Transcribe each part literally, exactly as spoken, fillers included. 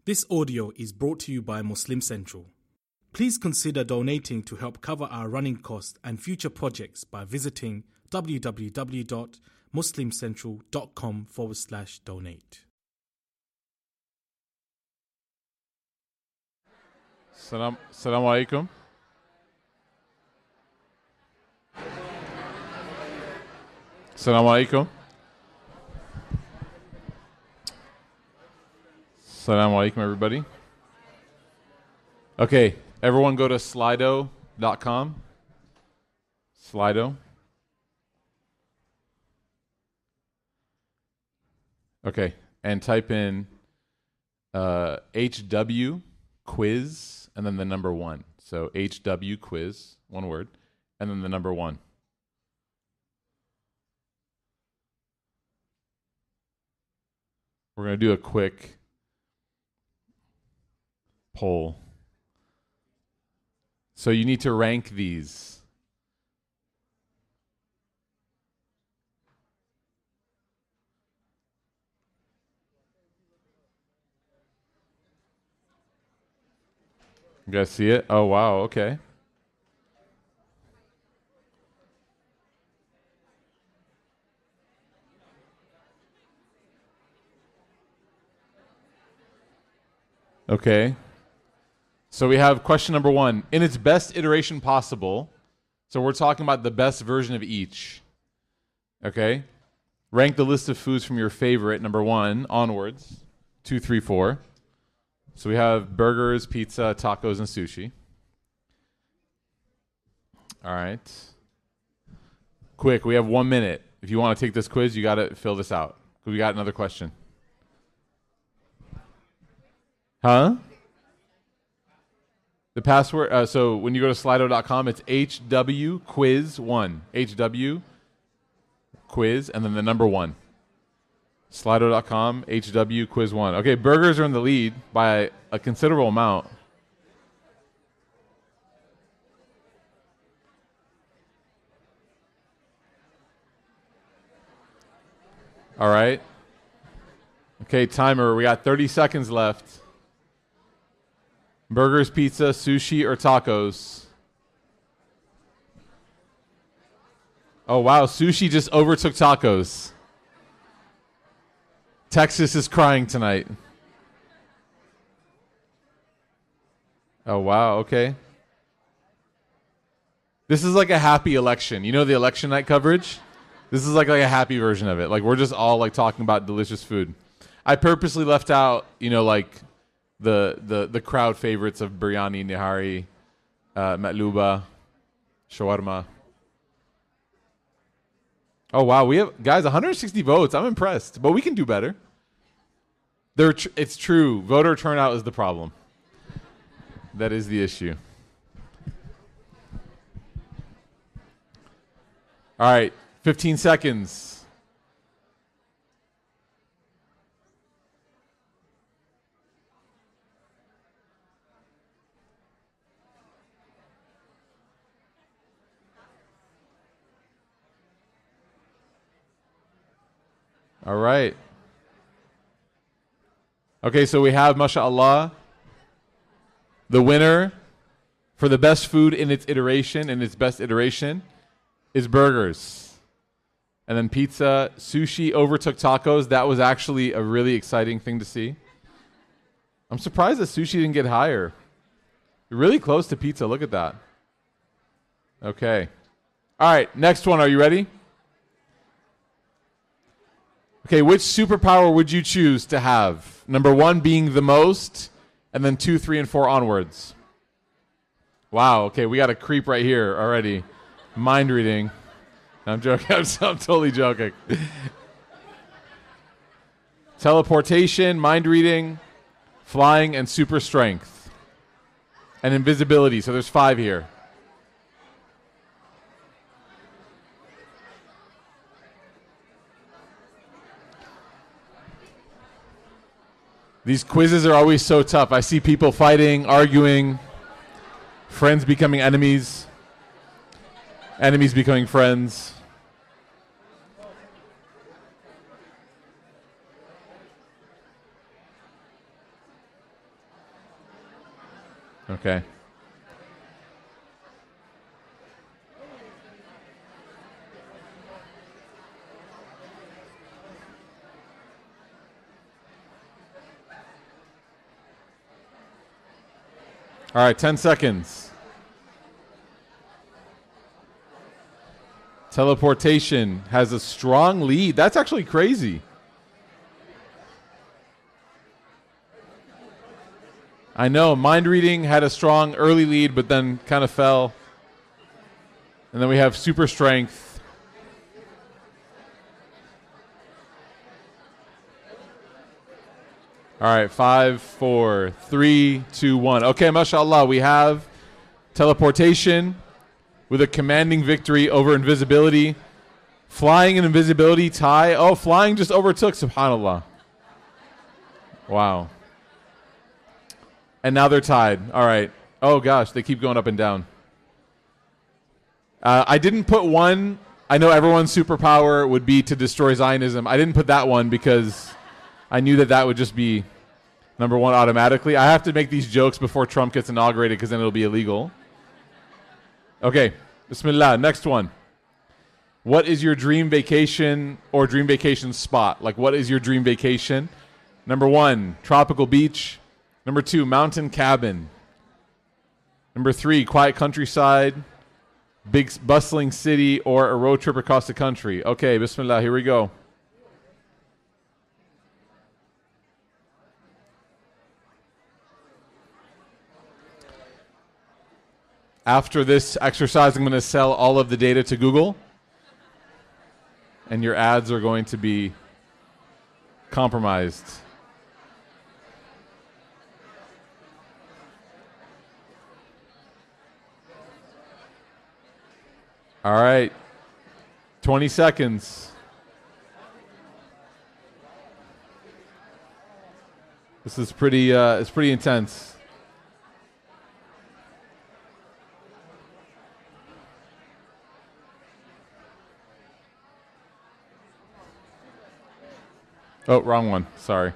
This audio is brought to you by Muslim Central. Please consider donating to help cover our running costs and future projects by visiting www.muslimcentral.com forward slash donate. Salam, salam alaikum. Salam alaikum. Salam alaikum, everybody. Okay, everyone go to slido dot com. Slido. Okay, and type in uh, H W quiz and then the number one. So H W quiz, one word, and then the number one. We're going to do a quick poll. So you need to rank these. You guys see it? Oh, wow. Okay. Okay. So we have question number one. In its best iteration possible, so we're talking about the best version of each. Okay? Rank the list of foods from your favorite, number one, onwards. Two, three, four. So we have burgers, pizza, tacos, and sushi. All right. Quick, we have one minute. If you want to take this quiz, you got to fill this out. We got another question. Huh? The password, uh, so when you go to slido dot com, it's H W quiz one. H W quiz, and then the number one. slido dot com, H W quiz one. Okay, burgers are in the lead by a considerable amount. All right. Okay, timer. We got thirty seconds left. Burgers, pizza, sushi, or tacos? Oh, wow. Sushi just overtook tacos. Texas is crying tonight. Oh, wow. Okay. This is like a happy election. You know the election night coverage? This is like, like a happy version of it. Like, we're just all like talking about delicious food. I purposely left out, you know, like the the the crowd favorites of biryani, nihari, uh, matluba, shawarma. Oh, wow. We have, guys, one hundred sixty votes. I'm impressed, but we can do better. There, tr- it's true. Voter turnout is the problem. That is the issue. All right, fifteen seconds. All right. Okay, so we have, mashallah, the winner for the best food in its iteration, in its best iteration, is burgers. And then pizza, sushi overtook tacos. That was actually a really exciting thing to see. I'm surprised that sushi didn't get higher. Really close to pizza. Look at that. Okay. All right, next one. Are you ready? Okay, which superpower would you choose to have? Number one being the most, and then two, three, and four onwards. Wow, okay, we got a creep right here already. Mind reading. I'm joking. I'm, I'm totally joking. Teleportation, mind reading, flying, and super strength. And invisibility, so there's five here. These quizzes are always so tough. I see people fighting, arguing, friends becoming enemies, enemies becoming friends. Okay. All right, ten seconds. Teleportation has a strong lead. That's actually crazy. I know, mind reading had a strong early lead, but then kind of fell. And then we have super strength. All right, five, four, three, two, one. Okay, mashallah, we have teleportation with a commanding victory over invisibility. Flying and invisibility tie. Oh, flying just overtook, subhanallah. Wow. And now they're tied. All right. Oh, gosh, they keep going up and down. Uh, I didn't put one. I know everyone's superpower would be to destroy Zionism. I didn't put that one because I knew that that would just be number one automatically. I have to make these jokes before Trump gets inaugurated because then it'll be illegal. Okay. Bismillah. Next one. What is your dream vacation or dream vacation spot? Like, what is your dream vacation? Number one, tropical beach. Number two, mountain cabin. Number three, quiet countryside, big bustling city, or a road trip across the country. Okay, bismillah, here we go. After this exercise, I'm going to sell all of the data to Google, and your ads are going to be compromised. All right, twenty seconds. This is pretty, uh, it's pretty intense. Oh, wrong one, sorry.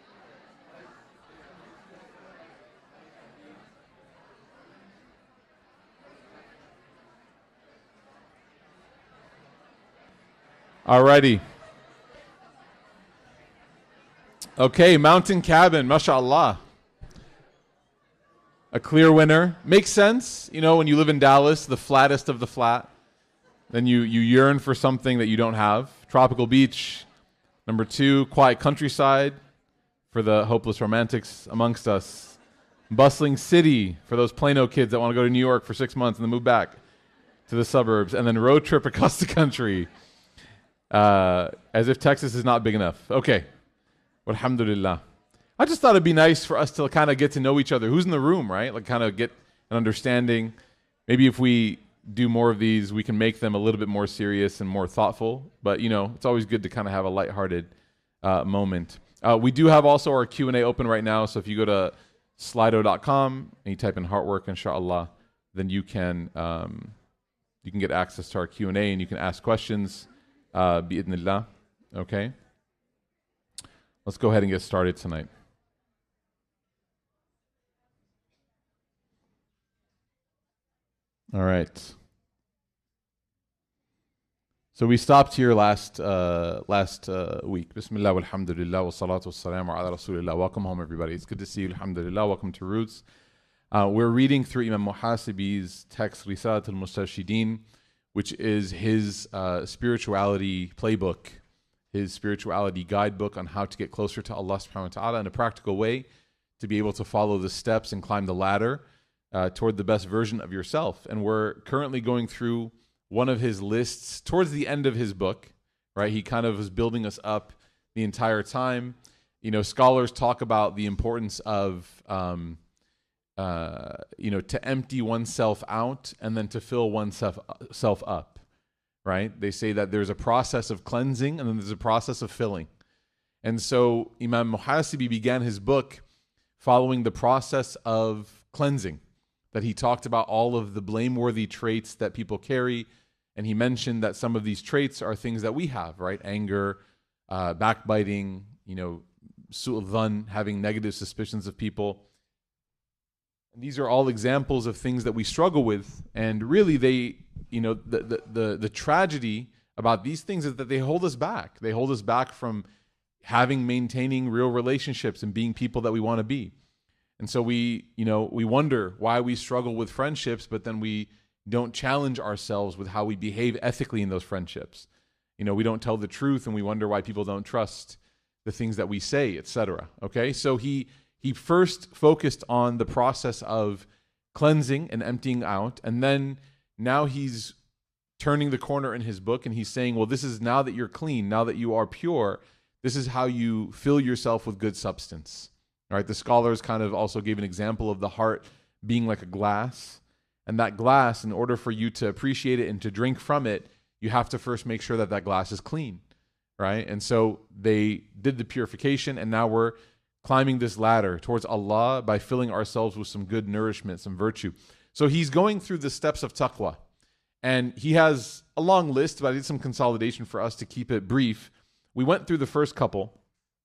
Alrighty. Okay, mountain cabin, mashallah. A clear winner. Makes sense. You know, when you live in Dallas, the flattest of the flat, then you, you yearn for something that you don't have. Tropical beach. Number two, quiet countryside for the hopeless romantics amongst us. Bustling city for those Plano kids that want to go to New York for six months and then move back to the suburbs. And then road trip across the country. Uh, as if Texas is not big enough. Okay. Alhamdulillah. I just thought it'd be nice for us to kind of get to know each other. Who's in the room, right? Like kind of get an understanding. Maybe if we do more of these, we can make them a little bit more serious and more thoughtful. But, you know, it's always good to kind of have a lighthearted uh, moment. Uh, we do have also our Q and A open right now. So if you go to slido dot com and you type in Heartwork, inshallah, then you can um, you can get access to our Q and A and you can ask questions. Uh, bi'idhnillah. Okay. Let's go ahead and get started tonight. All right. So we stopped here last uh, last uh, week. Bismillah walhamdulillah wa salatu wassalamu ala rasulillah. Welcome home, everybody. It's good to see you. Alhamdulillah. Welcome to Roots. Uh, we're reading through Imam Muhasibi's text, Risalat al-Mustarshideen, which is his uh, spirituality playbook, his spirituality guidebook on how to get closer to Allah subhanahu wa ta'ala in a practical way, to be able to follow the steps and climb the ladder uh, toward the best version of yourself. And we're currently going through one of his lists towards the end of his book, right? He kind of is building us up the entire time. You know, scholars talk about the importance of um, Uh, you know, to empty oneself out and then to fill oneself self up, right? They say that there's a process of cleansing and then there's a process of filling. And so Imam Muhasibi began his book following the process of cleansing, that he talked about all of the blameworthy traits that people carry. And he mentioned that some of these traits are things that we have, right? Anger, uh, backbiting, you know, su'udhan, having negative suspicions of people. And these are all examples of things that we struggle with. And really, they, you know, the, the, the, the tragedy about these things is that they hold us back. They hold us back from having, maintaining real relationships and being people that we want to be. And so we, you know, we wonder why we struggle with friendships, but then we don't challenge ourselves with how we behave ethically in those friendships. You know, we don't tell the truth, and we wonder why people don't trust the things that we say, et cetera. Okay, so he he first focused on the process of cleansing and emptying out, and then now he's turning the corner in his book, and he's saying, well, this is now that you're clean, now that you are pure, this is how you fill yourself with good substance. All right, the scholars kind of also gave an example of the heart being like a glass, and that glass, in order for you to appreciate it and to drink from it, you have to first make sure that that glass is clean, right? And so they did the purification, and now we're climbing this ladder towards Allah by filling ourselves with some good nourishment, some virtue. So he's going through the steps of taqwa, and he has a long list, but I did some consolidation for us to keep it brief. We went through the first couple.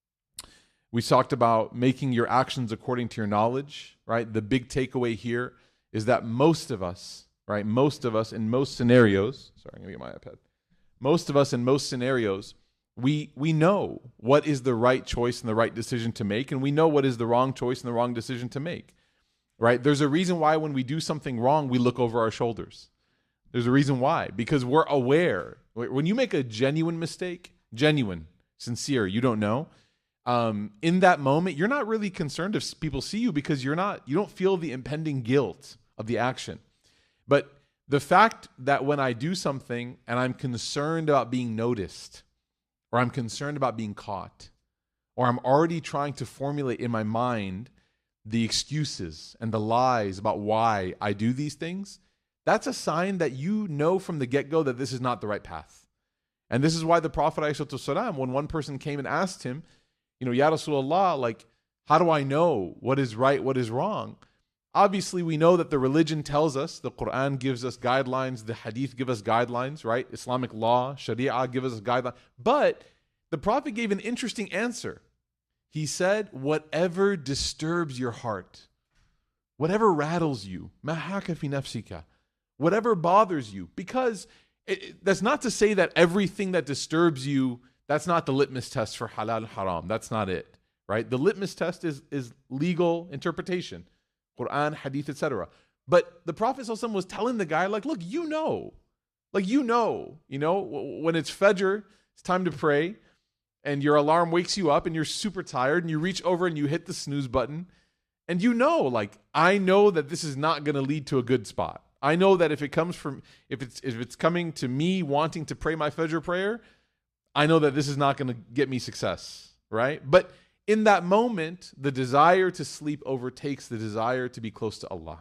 We talked about making your actions according to your knowledge, right? The big takeaway here is that most of us, right, most of us in most scenarios, sorry, I'm going to get my iPad. Most of us in most scenarios, we we know what is the right choice and the right decision to make, and we know what is the wrong choice and the wrong decision to make, right? There's a reason why when we do something wrong, we look over our shoulders. There's a reason why, because we're aware. When you make a genuine mistake, genuine, sincere, you don't know, Um, in that moment, you're not really concerned if people see you because you're not, you don't feel the impending guilt of the action. But the fact that when I do something and I'm concerned about being noticed, or I'm concerned about being caught, or I'm already trying to formulate in my mind the excuses and the lies about why I do these things, that's a sign that you know from the get-go that this is not the right path. And this is why the Prophet ﷺ, when one person came and asked him, you know, Ya Rasulullah, like, how do I know what is right, what is wrong? Obviously, we know that the religion tells us, the Quran gives us guidelines, the Hadith give us guidelines, right? Islamic law, Sharia give us guidelines. But the Prophet gave an interesting answer. He said, whatever disturbs your heart, whatever rattles you, ma haka fi nafsika, whatever bothers you, because it, it, that's not to say that everything that disturbs you, that's not the litmus test for halal and haram. That's not it, right? The litmus test is, is legal interpretation, Quran, Hadith, et cetera. But the Prophet ﷺ was telling the guy, like, look, you know, like, you know, you know, when it's Fajr, it's time to pray, and your alarm wakes you up, and you're super tired, and you reach over and you hit the snooze button, and you know, like, I know that this is not going to lead to a good spot. I know that if it comes from, if it's if it's coming to me wanting to pray my Fajr prayer, I know that this is not going to get me success, right? But in that moment, the desire to sleep overtakes the desire to be close to Allah.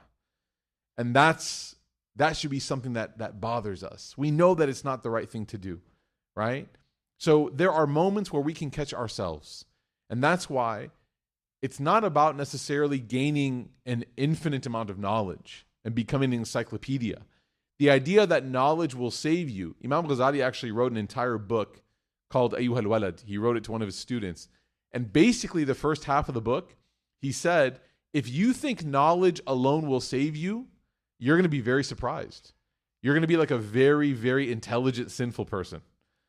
And that's that should be something that, that bothers us. We know that it's not the right thing to do, right? So there are moments where we can catch ourselves. And that's why it's not about necessarily gaining an infinite amount of knowledge and becoming an encyclopedia. The idea that knowledge will save you. Imam Ghazali actually wrote an entire book called Ayyuha al-Walad. He wrote it to one of his students. And basically the first half of the book, he said, if you think knowledge alone will save you, you're going to be very surprised. You're going to be like a very, very intelligent, sinful person.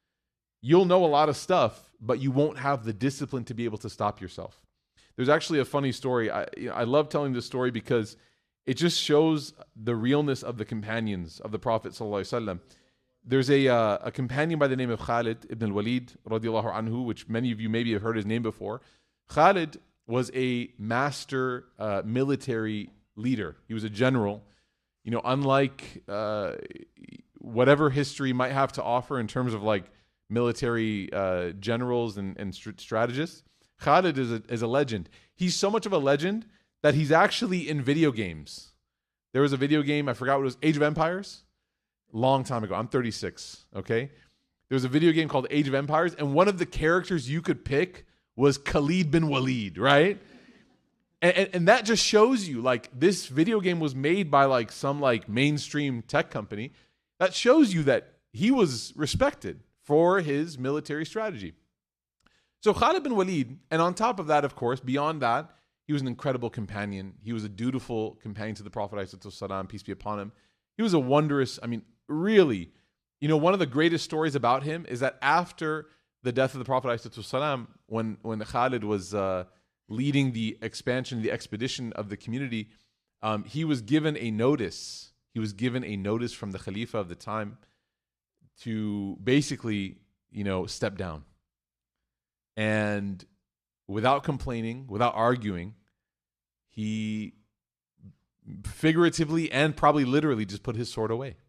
You'll know a lot of stuff, but you won't have the discipline to be able to stop yourself. There's actually a funny story. I, you know, I love telling this story because it just shows the realness of the companions of the Prophet ﷺ. There's a uh, a companion by the name of Khalid ibn al-Walid, radiallahu anhu, which many of you maybe have heard his name before. Khalid was a master uh, military leader. He was a general. You know, unlike uh, whatever history might have to offer in terms of like military uh, generals and, and st- strategists, Khalid is a, is a legend. He's so much of a legend that he's actually in video games. There was a video game, I forgot what it was, Age of Empires. Long time ago. I'm thirty-six, okay? There was a video game called Age of Empires, and one of the characters you could pick was Khalid bin Walid, right? And, and, and that just shows you, like, this video game was made by, like, some, like, mainstream tech company. That shows you that he was respected for his military strategy. So Khalid bin Walid, and on top of that, of course, beyond that, He was an incredible companion. He was a dutiful companion to the Prophet ﷺ, peace be upon him. He was a wondrous, I mean, really, you know, one of the greatest stories about him is that after the death of the Prophet ﷺ, when, when Khalid was uh, leading the expansion, the expedition of the community, um, he was given a notice. He was given a notice from the Khalifa of the time to basically, you know, step down. And without complaining, without arguing, he figuratively and probably literally just put his sword away.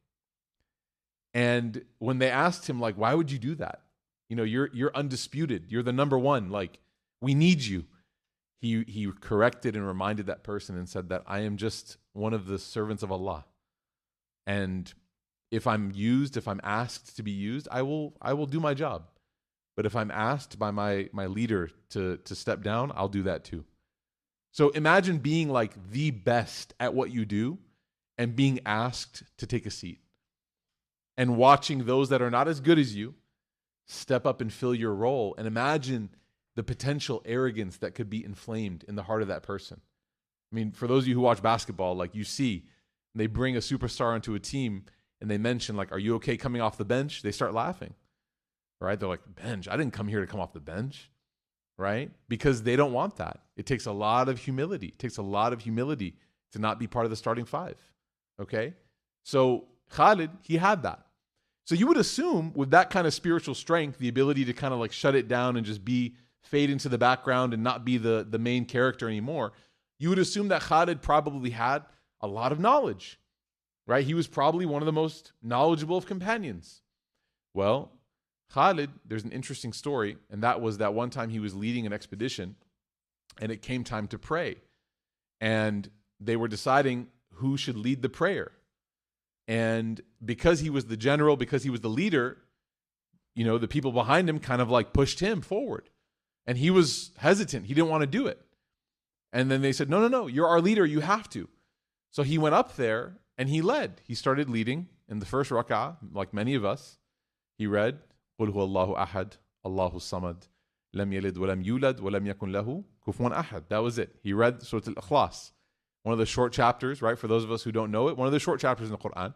And when they asked him, like, why would you do that? You know, you're you're undisputed. You're the number one. Like, we need you. He he corrected and reminded that person and said that I am just one of the servants of Allah. And if I'm used, if I'm asked to be used, I will I will do my job. But if I'm asked by my my leader to to step down, I'll do that too. So imagine being like the best at what you do and being asked to take a seat. And watching those that are not as good as you step up and fill your role. And imagine the potential arrogance that could be inflamed in the heart of that person. I mean, for those of you who watch basketball, like you see, they bring a superstar onto a team and they mention, like, are you okay coming off the bench? They start laughing, right? They're like, bench? I didn't come here to come off the bench, right? Because they don't want that. It takes a lot of humility. It takes a lot of humility to not be part of the starting five, okay? So Khalid, he had that. So you would assume with that kind of spiritual strength, the ability to kind of like shut it down and just be, fade into the background and not be the, the main character anymore, you would assume that Khalid probably had a lot of knowledge, right? He was probably one of the most knowledgeable of companions. Well, Khalid, there's an interesting story, and that was that one time he was leading an expedition, and it came time to pray. And they were deciding who should lead the prayer. And because he was the general, because he was the leader, you know, the people behind him kind of like pushed him forward. And he was hesitant. He didn't want to do it. And then they said, no, no, no, you're our leader. You have to. So he went up there and he led. He started leading in the first rak'ah, like many of us. He read, قُلْ هُوَ اللَّهُ أَحَدٌ اللَّهُ الصَّمَدُ لَمْ يَلِدْ وَلَمْ يُولَدْ وَلَمْ يَكُنْ لَهُ كُفُوًا أَحَدٌ. That was it. He read Surah Al-Ikhlas. One of the short chapters, right? For those of us who don't know it, one of the short chapters in the Quran.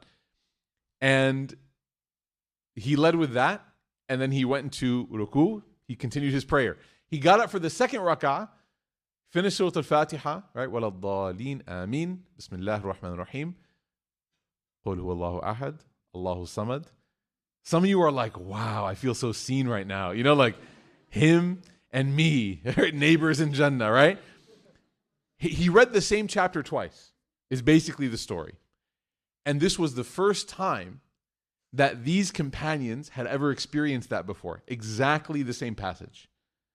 And he led with that, and then he went into ruku. He continued his prayer. He got up for the second rak'ah, finished Surah Al-Fatiha, right? وَلَا الضَّالِينَ آمين بسم الله الرحمن الرحيم قُلْ هُوَ اللَّهُ أَحَدٌ اللَّهُ الصَّمَدُ. Some of you are like, wow, I feel so seen right now. You know, like him and me, neighbors in Jannah, right? He read the same chapter twice, is basically the story. And this was the first time that these companions had ever experienced that before. Exactly the same passage.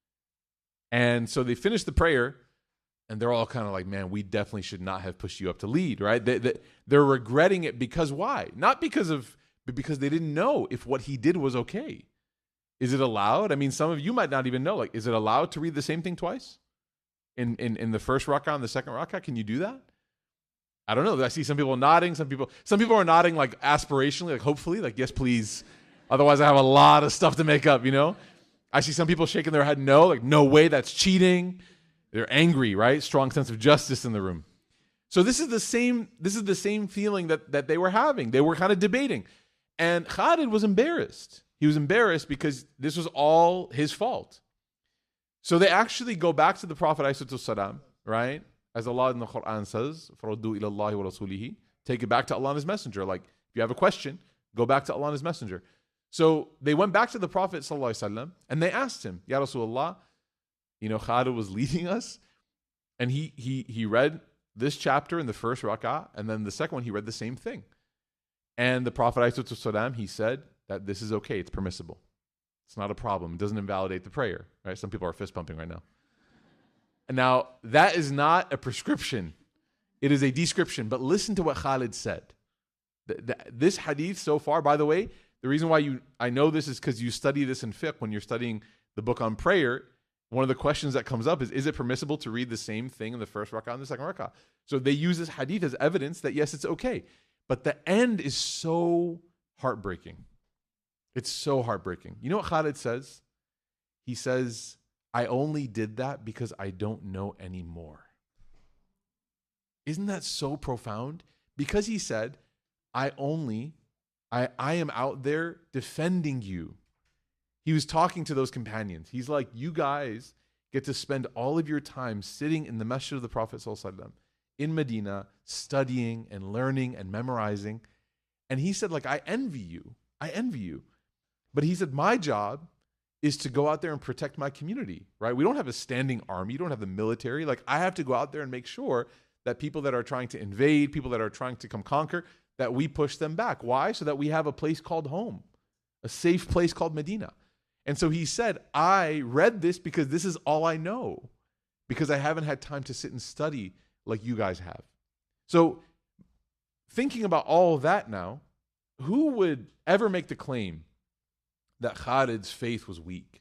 And so they finished the prayer, and they're all kind of like, man, we definitely should not have pushed you up to lead, right? They, they, they're regretting it because why? Not because of, but because they didn't know if what he did was okay. Is it allowed? I mean, some of you might not even know. Like, is it allowed to read the same thing twice? In, in in the first rak'ah and the second rak'ah, can you do that? I don't know. I see some people nodding. Some people some people are nodding like aspirationally, like hopefully, like yes, please. Otherwise, I have a lot of stuff to make up, you know? I see some people shaking their head no, like no way, that's cheating. They're angry, right? Strong sense of justice in the room. So this is the same, this is the same feeling that, that they were having. They were kind of debating. And Khalid was embarrassed. He was embarrassed because this was all his fault. So they actually go back to the Prophet ﷺ, right? As Allah in the Quran says, فَرَدُّوا إِلَى اللَّهِ وَرَسُولِهِ. Take it back to Allah and His Messenger. Like, if you have a question, go back to Allah and His Messenger. So they went back to the Prophet ﷺ and they asked him, Ya Rasulullah, you know, Khalid was leading us, and he he he read this chapter in the first rak'ah, and then the second one he read the same thing. And the Prophet ﷺ, he said that this is okay, it's permissible. It's not a problem. It doesn't invalidate the prayer, right? Some people are fist pumping right now. And now, that is not a prescription. It is a description. But listen to what Khalid said. The, the, this hadith so far, by the way, the reason why you I know this is because you study this in fiqh when you're studying the book on prayer. One of the questions that comes up is, is it permissible to read the same thing in the first rak'ah and the second rak'ah? So they use this hadith as evidence that yes, it's okay. But the end is so heartbreaking. It's so heartbreaking. You know what Khalid says? He says, I only did that because I don't know anymore. Isn't that so profound? Because he said, I only, I, I am out there defending you. He was talking to those companions. He's like, you guys get to spend all of your time sitting in the masjid of the Prophet ﷺ in Medina, studying and learning and memorizing. And he said, like, I envy you. I envy you. But he said, my job is to go out there and protect my community, right? We don't have a standing army. You don't have the military. Like, I have to go out there and make sure that people that are trying to invade, people that are trying to come conquer, that we push them back. Why? So that we have a place called home, a safe place called Medina. And so he said, I read this because this is all I know, because I haven't had time to sit and study like you guys have. So thinking about all of that now, who would ever make the claim that Khalid's faith was weak?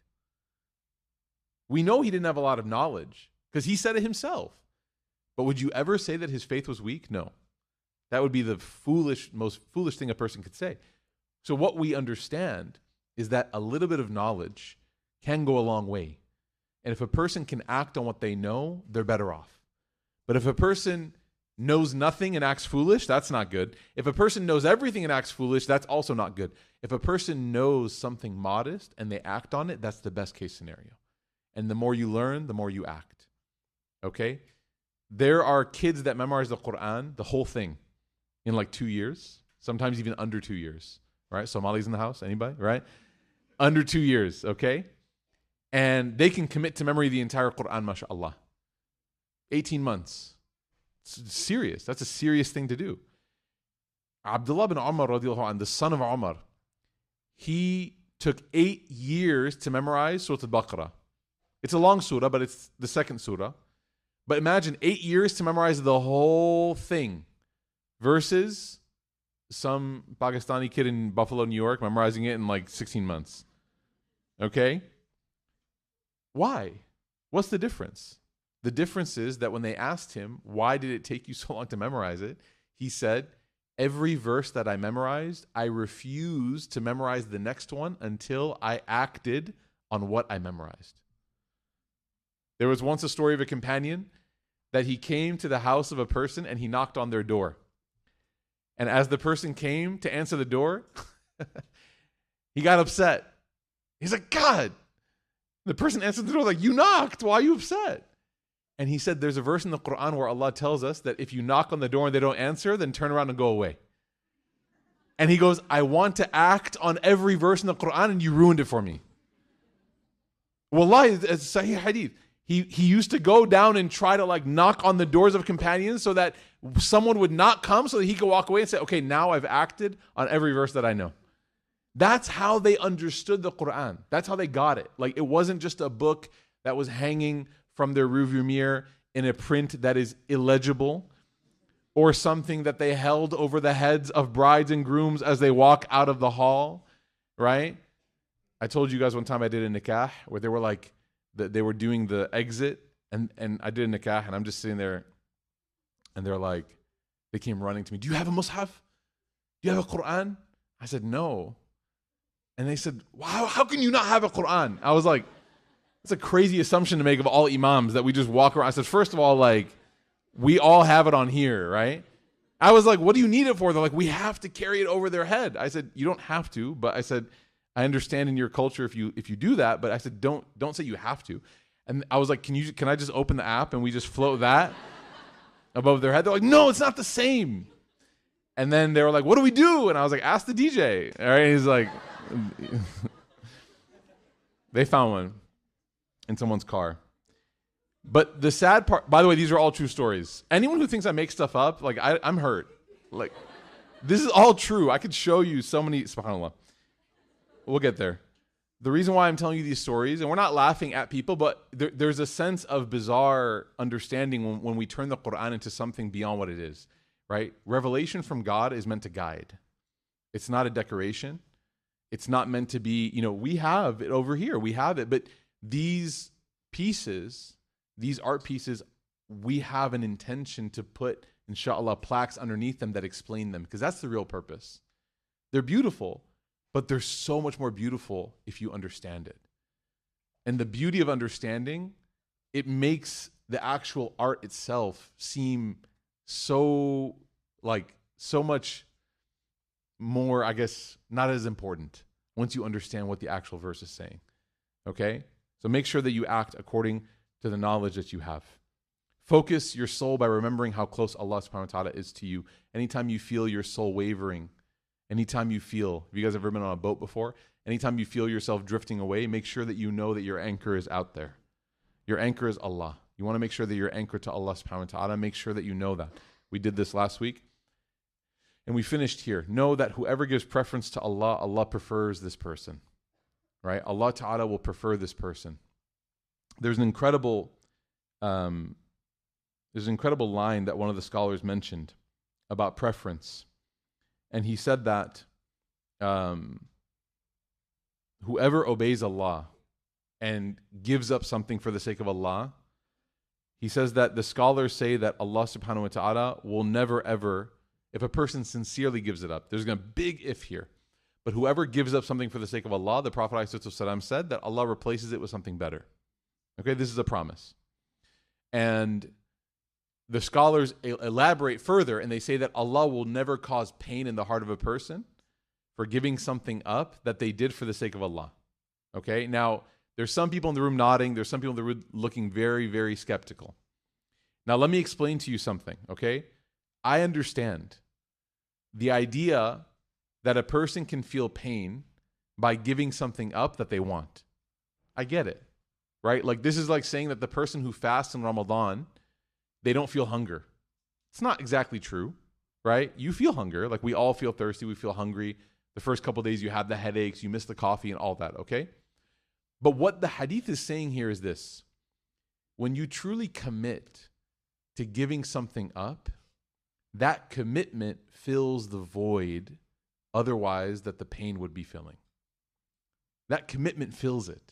We know he didn't have a lot of knowledge because he said it himself. But would you ever say that his faith was weak? No. That would be the foolish, most foolish thing a person could say. So what we understand is that a little bit of knowledge can go a long way. And if a person can act on what they know, they're better off. But if a person knows nothing and acts foolish, that's not good. If a person knows everything and acts foolish, that's also not good. If a person knows something modest and they act on it, that's the best case scenario. And the more you learn, the more you act. Okay? There are kids that memorize the Quran, the whole thing, in like two years, sometimes even under two years, right? Somalis in the house, anybody, right? Under two years, okay? And they can commit to memory the entire Quran, mashallah. eighteen months. It's serious. That's a serious thing to do. Abdullah bin Umar, radiallahu anh, the son of Umar, he took eight years to memorize Surah Al-Baqarah. It's a long surah, but it's the second surah. But imagine eight years to memorize the whole thing versus some Pakistani kid in Buffalo, New York, memorizing it in like sixteen months. Okay? Why? What's the difference? The difference is that when they asked him, why did it take you so long to memorize it? He said, every verse that I memorized, I refused to memorize the next one until I acted on what I memorized. There was once a story of a companion that he came to the house of a person and he knocked on their door. And as the person came to answer the door, he got upset. He's like, God. The person answered the door like, you knocked. Why are you upset? And he said, there's a verse in the Quran where Allah tells us that if you knock on the door and they don't answer, then turn around and go away. And he goes, I want to act on every verse in the Quran and you ruined it for me. Wallahi, it's Sahih Hadith. He, he used to go down and try to like knock on the doors of companions so that someone would not come so that he could walk away and say, okay, now I've acted on every verse that I know. That's how they understood the Quran. That's how they got it. Like, it wasn't just a book that was hanging from their rearview mirror in a print that is illegible, or something that they held over the heads of brides and grooms as they walk out of the hall, right? I told you guys one time I did a nikah where they were like, they were doing the exit, and, and I did a nikah, and I'm just sitting there, and they're like, they came running to me, do you have a mushaf? Do you have a Quran? I said, no. And they said, wow, how can you not have a Quran? I was like, that's a crazy assumption to make of all imams that we just walk around. I said, first of all, like, we all have it on here, right? I was like, what do you need it for? They're like, we have to carry it over their head. I said, you don't have to, but I said, I understand in your culture if you if you do that, but I said, don't don't say you have to. And I was like, can you can I just open the app and we just float that above their head? They're like, no, it's not the same. And then they were like, what do we do? And I was like, ask the D J. All right, he's like, they found one in someone's car. But the sad part, by the way, these are all true stories. Anyone who thinks I make stuff up, like, I, I'm hurt. Like, this is all true. I could show you so many, subhanAllah. We'll get there. The reason why I'm telling you these stories, and we're not laughing at people, but there, there's a sense of bizarre understanding when, when we turn the Quran into something beyond what it is, right? Revelation from God is meant to guide. It's not a decoration. It's not meant to be, you know, we have it over here. We have it. But these pieces, these art pieces, we have an intention to put, inshallah, plaques underneath them that explain them, because that's the real purpose. They're beautiful, but they're so much more beautiful if you understand it. And the beauty of understanding, it makes the actual art itself seem so, like, so much more, I guess, not as important once you understand what the actual verse is saying. Okay? So make sure that you act according to the knowledge that you have. Focus your soul by remembering how close Allah subhanahu wa ta'ala is to you. Anytime you feel your soul wavering, anytime you feel, have you guys ever been on a boat before? Anytime you feel yourself drifting away, make sure that you know that your anchor is out there. Your anchor is Allah. You want to make sure that you're anchored to Allah subhanahu wa ta'ala. Make sure that you know that. We did this last week. And we finished here. Know that whoever gives preference to Allah, Allah prefers this person. Right? Allah ta'ala will prefer this person. There's an incredible um, there's an incredible line that one of the scholars mentioned about preference. And he said that um, whoever obeys Allah and gives up something for the sake of Allah, he says that the scholars say that Allah subhanahu wa ta'ala will never ever, if a person sincerely gives it up, there's going to be a big if here, but whoever gives up something for the sake of Allah, the Prophet ﷺ said that Allah replaces it with something better. Okay, this is a promise. And the scholars elaborate further and they say that Allah will never cause pain in the heart of a person for giving something up that they did for the sake of Allah. Okay, now there's some people in the room nodding, there's some people in the room looking very, very skeptical. Now let me explain to you something, okay? I understand the idea that a person can feel pain by giving something up that they want. I get it, right? Like this is like saying that the person who fasts in Ramadan, they don't feel hunger. It's not exactly true, right? You feel hunger. Like we all feel thirsty. We feel hungry. The first couple of days you have the headaches, you miss the coffee and all that, okay? But what the hadith is saying here is this. When you truly commit to giving something up, that commitment fills the void otherwise that the pain would be filling. That commitment fills it.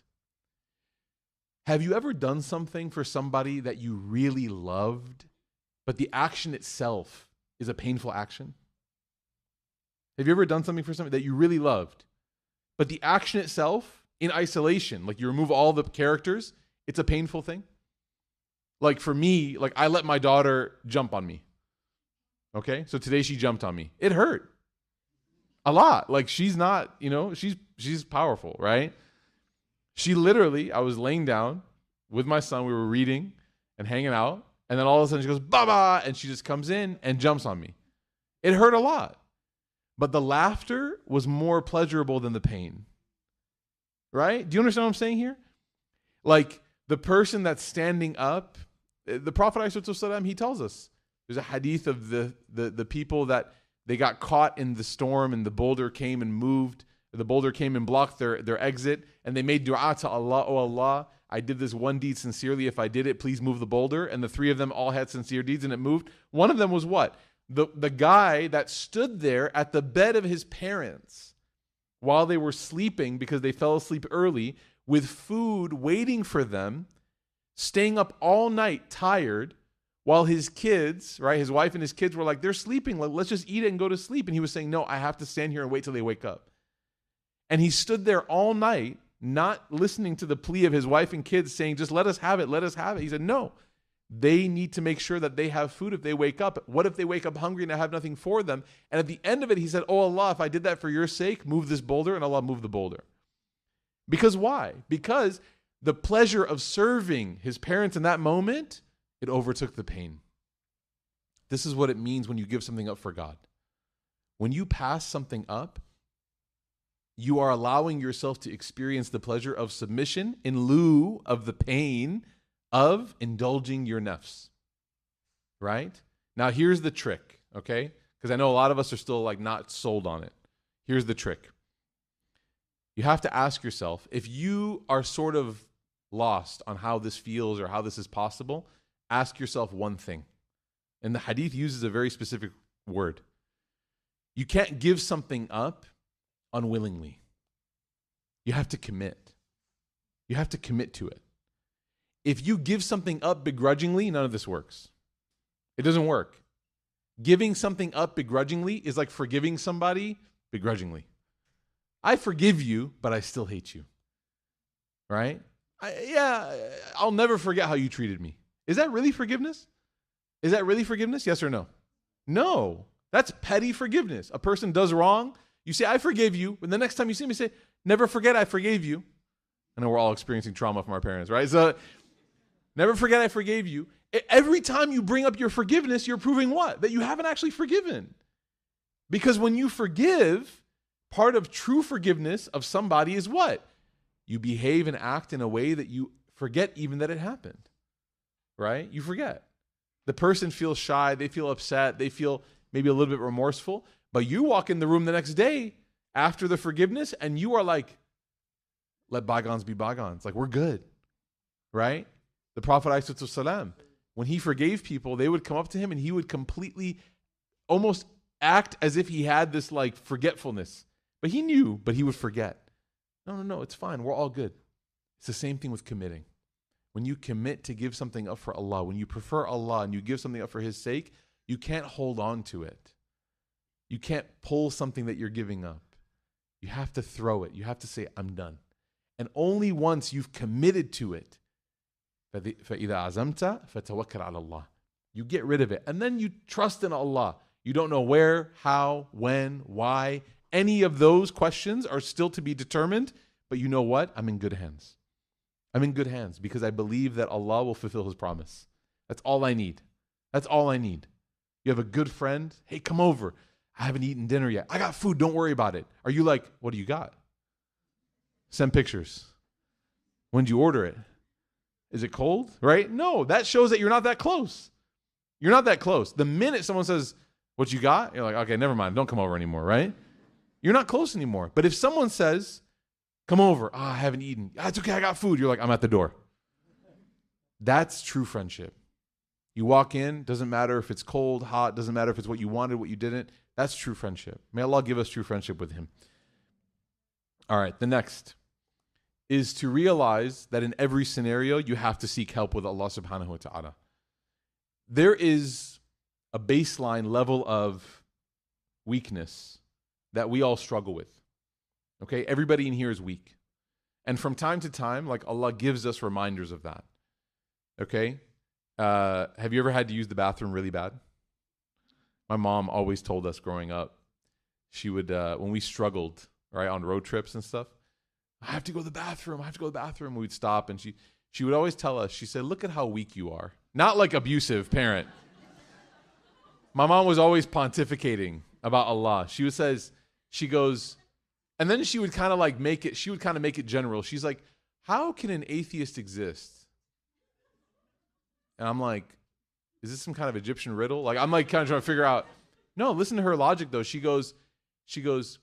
Have you ever done something for somebody that you really loved, but the action itself is a painful action? Have you ever done something for somebody that you really loved, but the action itself, in isolation, like you remove all the characters, it's a painful thing? Like for me, like I let my daughter jump on me. Okay? So today she jumped on me. It hurt. A lot. Like she's not, you know, she's she's powerful, right? She literally, I was laying down with my son, we were reading and hanging out, and then all of a sudden she goes, "Baba," and she just comes in and jumps on me. It hurt a lot. But the laughter was more pleasurable than the pain. Right? Do you understand what I'm saying here? Like the person that's standing up, the Prophet ﷺ, he tells us, there's a hadith of the, the, the people that they got caught in the storm and the boulder came and moved. The boulder came and blocked their, their exit and they made dua to Allah, "Oh Allah, I did this one deed sincerely. If I did it, please move the boulder." And the three of them all had sincere deeds and it moved. One of them was what? The, the guy that stood there at the bed of his parents while they were sleeping because they fell asleep early with food waiting for them, staying up all night tired while his kids, right, his wife and his kids were like, they're sleeping, let's just eat it and go to sleep. And he was saying, no, I have to stand here and wait till they wake up. And he stood there all night not listening to the plea of his wife and kids saying, just let us have it, let us have it. He said, no, they need to make sure that they have food if they wake up. What if they wake up hungry and I have nothing for them? And at the end of it, he said, "Oh Allah, if I did that for your sake, move this boulder," and Allah moved the boulder. Because why? Because the pleasure of serving his parents in that moment, it overtook the pain. This is what it means when you give something up for God. When you pass something up, you are allowing yourself to experience the pleasure of submission in lieu of the pain of indulging your nafs. Right? Now here's the trick, okay? Because I know a lot of us are still like not sold on it. Here's the trick. You have to ask yourself, if you are sort of lost on how this feels or how this is possible, ask yourself one thing. And the hadith uses a very specific word. You can't give something up unwillingly. You have to commit. You have to commit to it. If you give something up begrudgingly, none of this works. It doesn't work. Giving something up begrudgingly is like forgiving somebody begrudgingly. I forgive you, but I still hate you. Right? I, yeah, I'll never forget how you treated me. Is that really forgiveness? Is that really forgiveness? Yes or no? No. That's petty forgiveness. A person does wrong. You say, I forgive you. And the next time you see me, say, never forget I forgave you. I know we're all experiencing trauma from our parents, right? So never forget I forgave you. Every time you bring up your forgiveness, you're proving what? That you haven't actually forgiven. Because when you forgive, part of true forgiveness of somebody is what? You behave and act in a way that you forget even that it happened, right? You forget. The person feels shy, they feel upset, they feel maybe a little bit remorseful, but you walk in the room the next day after the forgiveness and you are like, let bygones be bygones. Like, we're good, right? The Prophet ﷺ, when he forgave people, they would come up to him and he would completely almost act as if he had this like forgetfulness. But he knew, but he would forget. No, no, no, it's fine. We're all good. It's the same thing with committing. When you commit to give something up for Allah, when you prefer Allah and you give something up for His sake, you can't hold on to it. You can't pull something that you're giving up. You have to throw it. You have to say, I'm done. And only once you've committed to it, فَإِذَا عَزَمْتَ فَتَوَكَّلْ عَلَى اللَّهِ. You get rid of it. And then you trust in Allah. You don't know where, how, when, why. Any of those questions are still to be determined. But you know what? I'm in good hands. I'm in good hands because I believe that Allah will fulfill His promise. That's all I need. That's all I need. You have a good friend. Hey, come over. I haven't eaten dinner yet. I got food. Don't worry about it. Are you like, what do you got? Send pictures. When did you order it? Is it cold? Right? No, that shows that you're not that close. You're not that close. The minute someone says, what you got? You're like, okay, never mind. Don't come over anymore, right? You're not close anymore. But if someone says, come over. Oh, I haven't eaten. Ah, it's okay. I got food. You're like, I'm at the door. That's true friendship. You walk in. Doesn't matter if it's cold, hot. Doesn't matter if it's what you wanted, what you didn't. That's true friendship. May Allah give us true friendship with Him. All right. The next is to realize that in every scenario, you have to seek help with Allah subhanahu wa ta'ala. There is a baseline level of weakness that we all struggle with. Okay, everybody in here is weak. And from time to time, like Allah gives us reminders of that. Okay? Uh, have you ever had to use the bathroom really bad? My mom always told us growing up, she would, uh, when we struggled, right, on road trips and stuff, I have to go to the bathroom, I have to go to the bathroom. We'd stop and she, she would always tell us, she said, look at how weak you are. Not like abusive parent. My mom was always pontificating about Allah. She says, she goes, and then she would kind of like make it, she would kind of make it general. She's like, how can an atheist exist? And I'm like, is this some kind of Egyptian riddle? Like, I'm like kind of trying to figure out. No, listen to her logic though. She goes, she goes,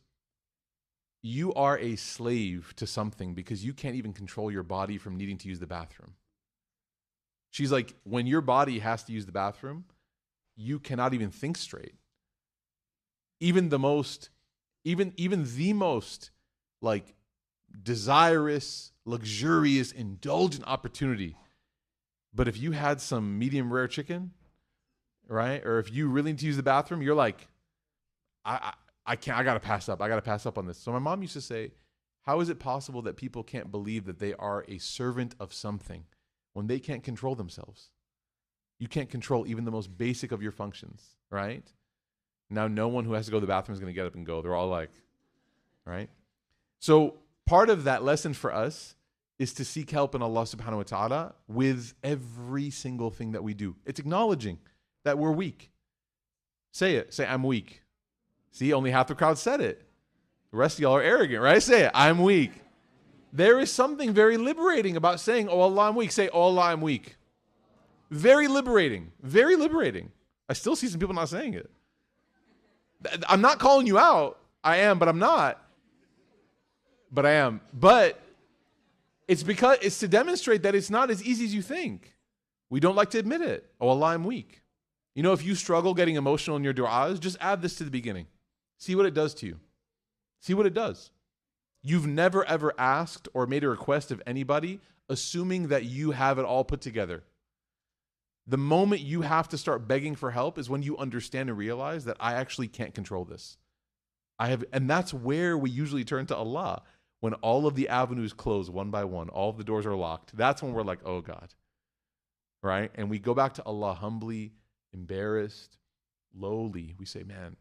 you are a slave to something because you can't even control your body from needing to use the bathroom. She's like, when your body has to use the bathroom, you cannot even think straight. Even the most Even even the most like desirous, luxurious, indulgent opportunity. But if you had some medium rare chicken, right? Or if you really need to use the bathroom, you're like, I I, I can't, I gotta pass up. I gotta pass up on this. So my mom used to say, how is it possible that people can't believe that they are a servant of something when they can't control themselves? You can't control even the most basic of your functions, right? Now, no one who has to go to the bathroom is going to get up and go. They're all like, right? So part of that lesson for us is to seek help in Allah subhanahu wa ta'ala with every single thing that we do. It's acknowledging that we're weak. Say it. Say, I'm weak. See, only half the crowd said it. The rest of y'all are arrogant, right? Say it. I'm weak. There is something very liberating about saying, oh Allah, I'm weak. Say, oh Allah, I'm weak. Very liberating. Very liberating. I still see some people not saying it. I'm not calling you out. I am, but I'm not. But I am. But it's because it's to demonstrate that it's not as easy as you think. We don't like to admit it. Oh Allah, I'm weak. You know, if you struggle getting emotional in your du'as, just add this to the beginning. See what it does to you. See what it does. You've never ever asked or made a request of anybody assuming that you have it all put together. The moment you have to start begging for help is when you understand and realize that I actually can't control this. I have, and that's where we usually turn to Allah. When all of the avenues close one by one, all of the doors are locked. That's when we're like, oh God, right? And we go back to Allah humbly, embarrassed, lowly, we say, man,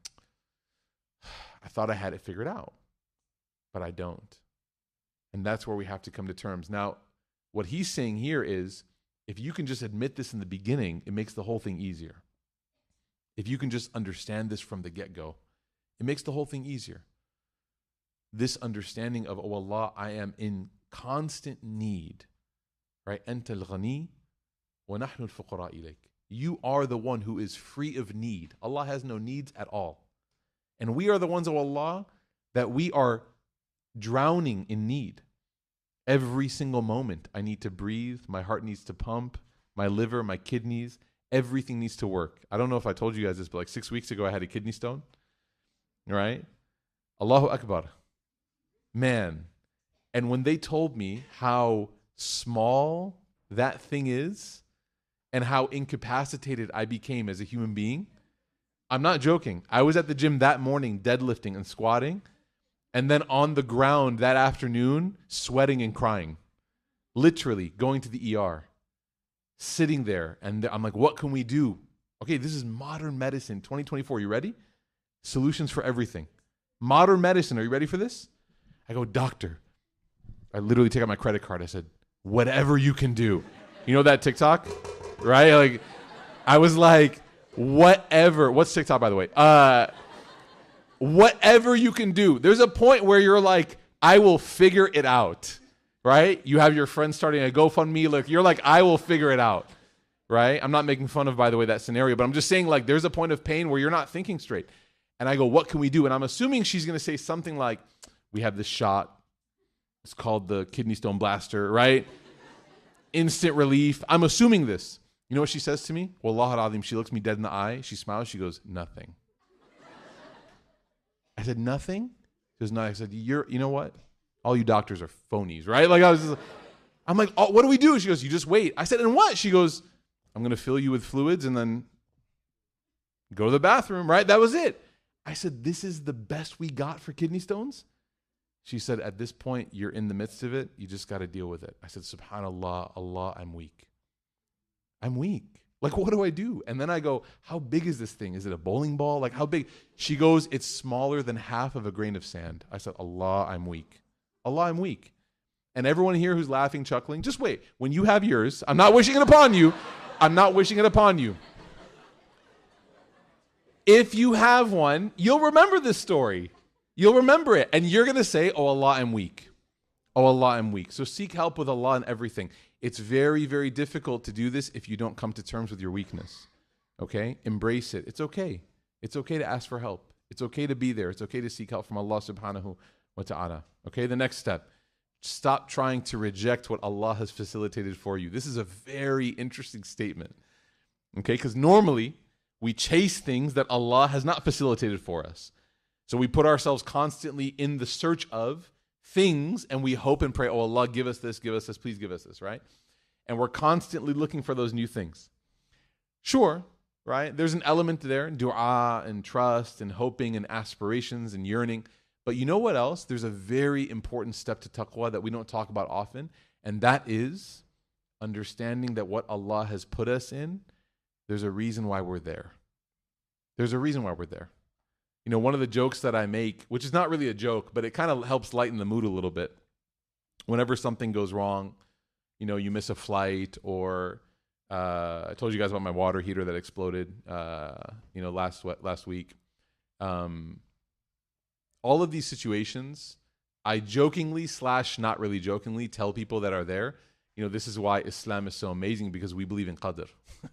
I thought I had it figured out, but I don't. And that's where we have to come to terms. Now, what he's saying here is, if you can just admit this in the beginning, it makes the whole thing easier. If you can just understand this from the get-go, it makes the whole thing easier. This understanding of, oh Allah, I am in constant need, right? أنت الغني ونحن الفقراء إليك. You are the one who is free of need. Allah has no needs at all. And we are the ones, oh Allah, that we are drowning in need. Every single moment, I need to breathe. My heart needs to pump. My liver, my kidneys, everything needs to work. I don't know if I told you guys this, but like six weeks ago, I had a kidney stone. Right? Allahu Akbar. Man. And when they told me how small that thing is and how incapacitated I became as a human being, I'm not joking. I was at the gym that morning deadlifting and squatting, and then on the ground that afternoon sweating and crying. Literally going to the E R. Sitting there, and I'm like, what can we do? Okay, this is modern medicine, twenty twenty-four. You ready? Solutions for everything. Modern medicine. Are you ready for this? I go, doctor. I literally take out my credit card. I said, whatever you can do. You know that TikTok? Right? Like, I was like, whatever. What's TikTok, by the way? Uh, whatever you can do. There's a point where you're like, I will figure it out. Right? You have your friends starting a GoFundMe. Look, you're like, I will figure it out. Right? I'm not making fun of, by the way, that scenario, but I'm just saying, like, there's a point of pain where you're not thinking straight. And I go, what can we do? And I'm assuming she's going to say something like, we have this shot. It's called the kidney stone blaster, right? Instant relief. I'm assuming this. You know what she says to me? Wallah al-azim, she looks me dead in the eye. She smiles. She goes, nothing. I said, nothing? She goes, no. I said, you're, you know what? All you doctors are phonies, right? Like, I was just, I'm like, oh, what do we do? She goes, you just wait. I said, and what? She goes, I'm going to fill you with fluids and then go to the bathroom, right? That was it. I said, this is the best we got for kidney stones? She said, at this point, you're in the midst of it. You just got to deal with it. I said, subhanallah, Allah, I'm weak. I'm weak. Like, what do I do? And then I go, how big is this thing? Is it a bowling ball? Like, how big? She goes, it's smaller than half of a grain of sand. I said, Allah, I'm weak. Allah, I'm weak. And everyone here who's laughing, chuckling, just wait. When you have yours, I'm not wishing it upon you. I'm not wishing it upon you. If you have one, you'll remember this story. You'll remember it. And you're going to say, oh, Allah, I'm weak. Oh, Allah, I'm weak. So seek help with Allah in everything. It's very, very difficult to do this if you don't come to terms with your weakness. Okay? Embrace it. It's okay. It's okay to ask for help. It's okay to be there. It's okay to seek help from Allah subhanahu wa ta'ala. Okay? The next step. Stop trying to reject what Allah has facilitated for you. This is a very interesting statement. Okay? Because normally, we chase things that Allah has not facilitated for us. So we put ourselves constantly in the search of things and we hope and pray, oh Allah, give us this, give us this, please give us this, right? And we're constantly looking for those new things. Sure, right? There's an element there, dua and trust and hoping and aspirations and yearning. But you know what else? There's a very important step to taqwa that we don't talk about often, and that is understanding that what Allah has put us in, there's a reason why we're there. There's a reason why we're there. You know, one of the jokes that I make, which is not really a joke, but it kind of helps lighten the mood a little bit. Whenever something goes wrong, you know, you miss a flight or uh, I told you guys about my water heater that exploded, uh, you know, last last week. Um, all of these situations, I jokingly slash not really jokingly tell people that are there, you know, this is why Islam is so amazing because we believe in qadr.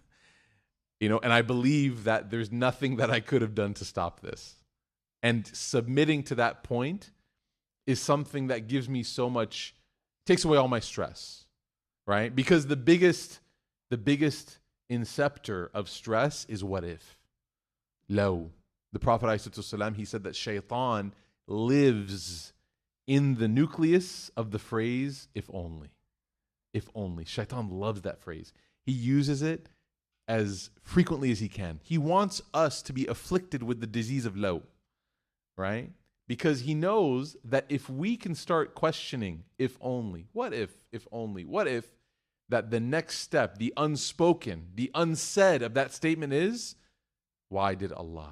You know, and I believe that there's nothing that I could have done to stop this. And submitting to that point is something that gives me so much, takes away all my stress, right? Because the biggest, the biggest inceptor of stress is what if. Law. The Prophet ﷺ, he said that shaitan lives in the nucleus of the phrase, if only. If only. Shaitan loves that phrase. He uses it as frequently as he can. He wants us to be afflicted with the disease of law, right? Because he knows that if we can start questioning, if only, what if, if only, what if, that the next step, the unspoken, the unsaid of that statement is, why did Allah?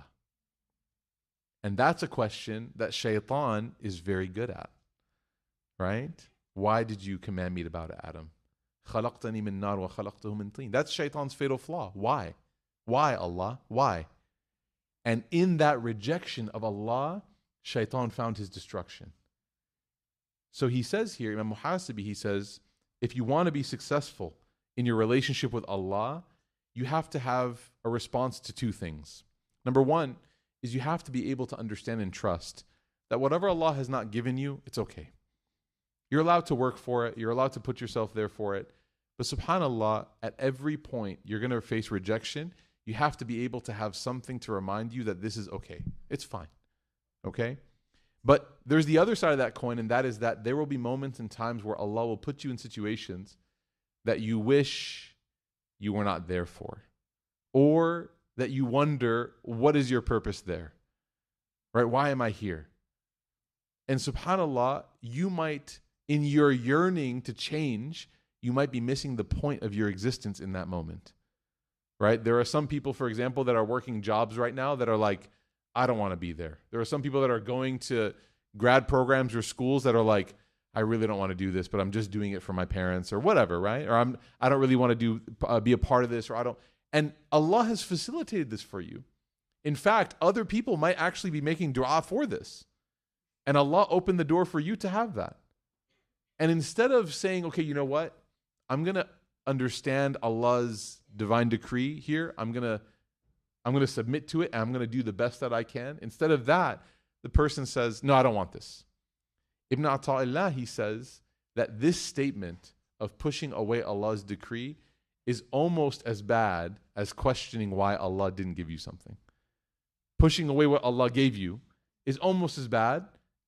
And that's a question that shaitan is very good at, right? Why did you command me to bow to Adam? خَلَقْتَنِي مِن نَارٍ وَخَلَقْتَهُ مِن طِينٍ. That's shaitan's fatal flaw. Why? Why, Allah? Why? And in that rejection of Allah, shaitan found his destruction. So he says here, Imam Muhasibi, he says, if you want to be successful in your relationship with Allah, you have to have a response to two things. Number one is you have to be able to understand and trust that whatever Allah has not given you, it's okay. You're allowed to work for it. You're allowed to put yourself there for it. But subhanAllah, at every point you're going to face rejection, you have to be able to have something to remind you that this is okay. It's fine. Okay? But there's the other side of that coin, and that is that there will be moments and times where Allah will put you in situations that you wish you were not there for. Or that you wonder, what is your purpose there? Right? Why am I here? And subhanAllah, you might, in your yearning to change, you might be missing the point of your existence in that moment. Right? There are some people, for example, that are working jobs right now that are like, I don't want to be there. There are some people that are going to grad programs or schools that are like, I really don't want to do this, but I'm just doing it for my parents or whatever, right? Or I'm, I don't really want to do uh, be a part of this, or I don't. And Allah has facilitated this for you. In fact, other people might actually be making dua for this. And Allah opened the door for you to have that. And instead of saying, okay, you know what? I'm going to understand Allah's divine decree here. I'm going to I'm going to submit to it, and I'm going to do the best that I can. Instead of that, the person says, no, I don't want this. Ibn Ata'illah, he says that this statement of pushing away Allah's decree is almost as bad as questioning why Allah didn't give you something. Pushing away what Allah gave you is almost as bad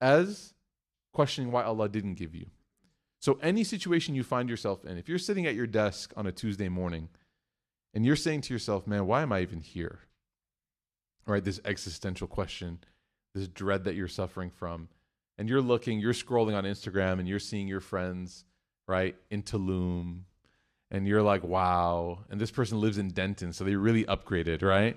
as questioning why Allah didn't give you. So any situation you find yourself in, if you're sitting at your desk on a Tuesday morning and you're saying to yourself, man, why am I even here? Right, this existential question, this dread that you're suffering from, and you're looking, you're scrolling on Instagram and you're seeing your friends, right, in Tulum, and you're like, wow, and this person lives in Denton, so they really upgraded, right?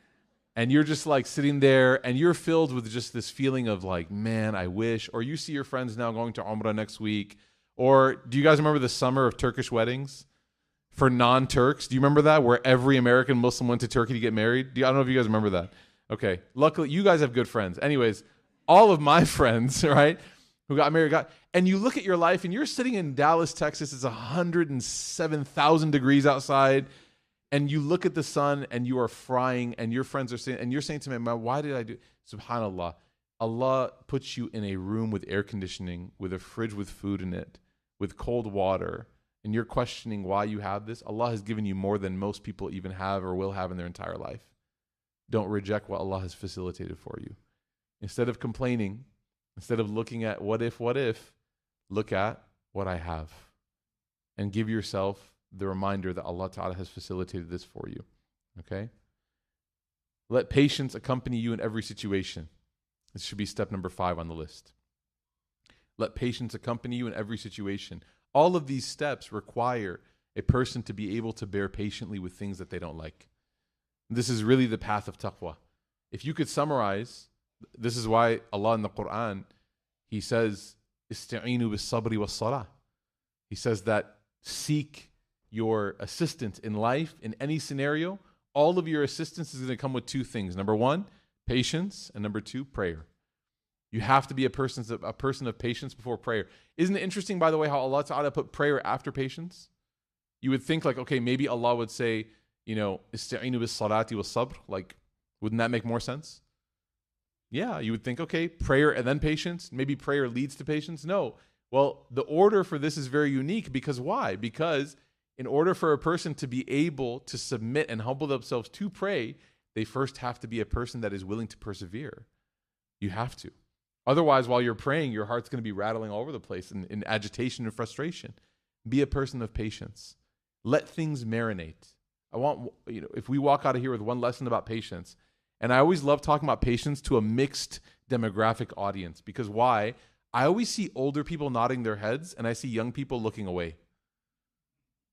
And you're just like sitting there and you're filled with just this feeling of like, man, I wish. Or you see your friends now going to Umrah next week. Or do you guys remember the summer of Turkish weddings for non-Turks? Do you remember that, where every American Muslim went to Turkey to get married? Do you, I don't know if you guys remember that. Okay, luckily you guys have good friends. Anyways, all of my friends, right, who got married, got, and you look at your life and you're sitting in Dallas, Texas. It's one hundred seven thousand degrees outside. And you look at the sun and you are frying, and your friends are saying, and you're saying to me, man, why did I do? SubhanAllah, Allah puts you in a room with air conditioning, with a fridge with food in it, with cold water, and you're questioning why you have this. Allah has given you more than most people even have or will have in their entire life. Don't reject what Allah has facilitated for you. Instead of complaining, instead of looking at what if, what if, look at what I have. And give yourself the reminder that Allah Ta'ala has facilitated this for you. Okay? Let patience accompany you in every situation. This should be step number five on the list. Let patience accompany you in every situation. All of these steps require a person to be able to bear patiently with things that they don't like. This is really the path of taqwa. If you could summarize, this is why Allah in the Quran, He says, "Ista'inu bis-sabri was-salah." He says that seek your assistance in life, in any scenario. All of your assistance is going to come with two things. Number one, patience, and number two, prayer. You have to be a person, a person of patience before prayer. Isn't it interesting, by the way, how Allah Ta'ala put prayer after patience? You would think like, okay, maybe Allah would say, you know, ista'inu bis-salati was-sabr. Like, wouldn't that make more sense? Yeah, you would think, okay, prayer and then patience. Maybe prayer leads to patience. No. Well, the order for this is very unique because why? Because in order for a person to be able to submit and humble themselves to pray, they first have to be a person that is willing to persevere. You have to. Otherwise, while you're praying, your heart's going to be rattling all over the place in, in agitation and frustration. Be a person of patience. Let things marinate. I want, you know, if we walk out of here with one lesson about patience, and I always love talking about patience to a mixed demographic audience, because why? I always see older people nodding their heads, and I see young people looking away.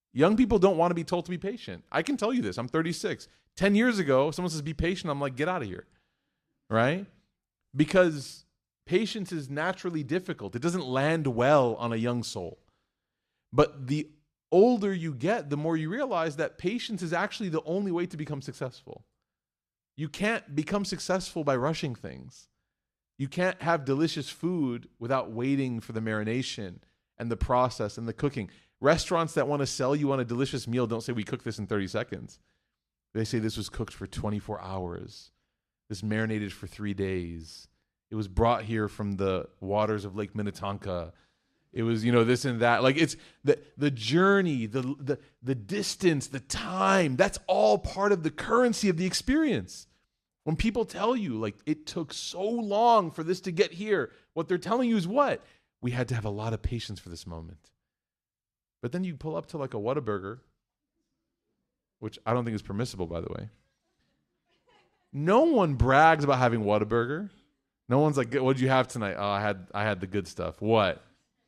Young people don't want to be told to be patient. I can tell you this. I'm thirty-six. Ten years ago, someone says, be patient. I'm like, get out of here. Right? Because patience is naturally difficult. It doesn't land well on a young soul. But the older you get, the more you realize that patience is actually the only way to become successful. You can't become successful by rushing things. You can't have delicious food without waiting for the marination and the process and the cooking. Restaurants that want to sell you on a delicious meal don't say we cooked this in thirty seconds. They say this was cooked for twenty-four hours. This marinated for three days. It was brought here from the waters of Lake Minnetonka. It was, you know, this and that. Like it's the the journey, the the the distance, the time. That's all part of the currency of the experience. When people tell you, like, it took so long for this to get here, what they're telling you is what? We had to have a lot of patience for this moment. But then you pull up to like a Whataburger, which I don't think is permissible, by the way. No one brags about having Whataburger. No one's like, what did you have tonight? Oh, I had I had the good stuff. What?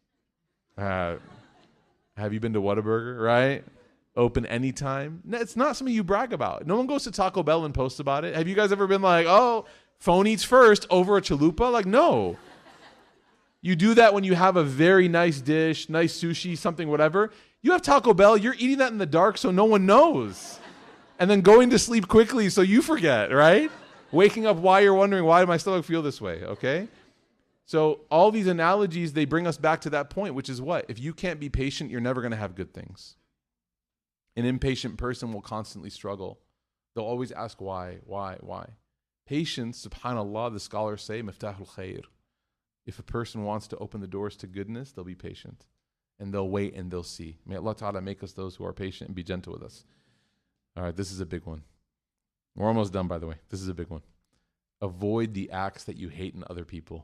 Uh, have you been to Whataburger, right? Open anytime. No, it's not something you brag about. No one goes to Taco Bell and posts about it. Have you guys ever been like, oh, phone eats first over a chalupa? Like, no. You do that when you have a very nice dish, nice sushi, something, whatever. You have Taco Bell, you're eating that in the dark so no one knows. And then going to sleep quickly so you forget, right? Waking up while you're wondering, why does my stomach feel this way, okay? So all these analogies, they bring us back to that point, which is what? If you can't be patient, you're never going to have good things. An impatient person will constantly struggle. They'll always ask why, why, why. Patience, subhanAllah, the scholars say, miftahul khair. If a person wants to open the doors to goodness, they'll be patient. And they'll wait and they'll see. May Allah Ta'ala make us those who are patient and be gentle with us. All right, this is a big one. We're almost done, by the way. This is a big one. Avoid the acts that you hate in other people.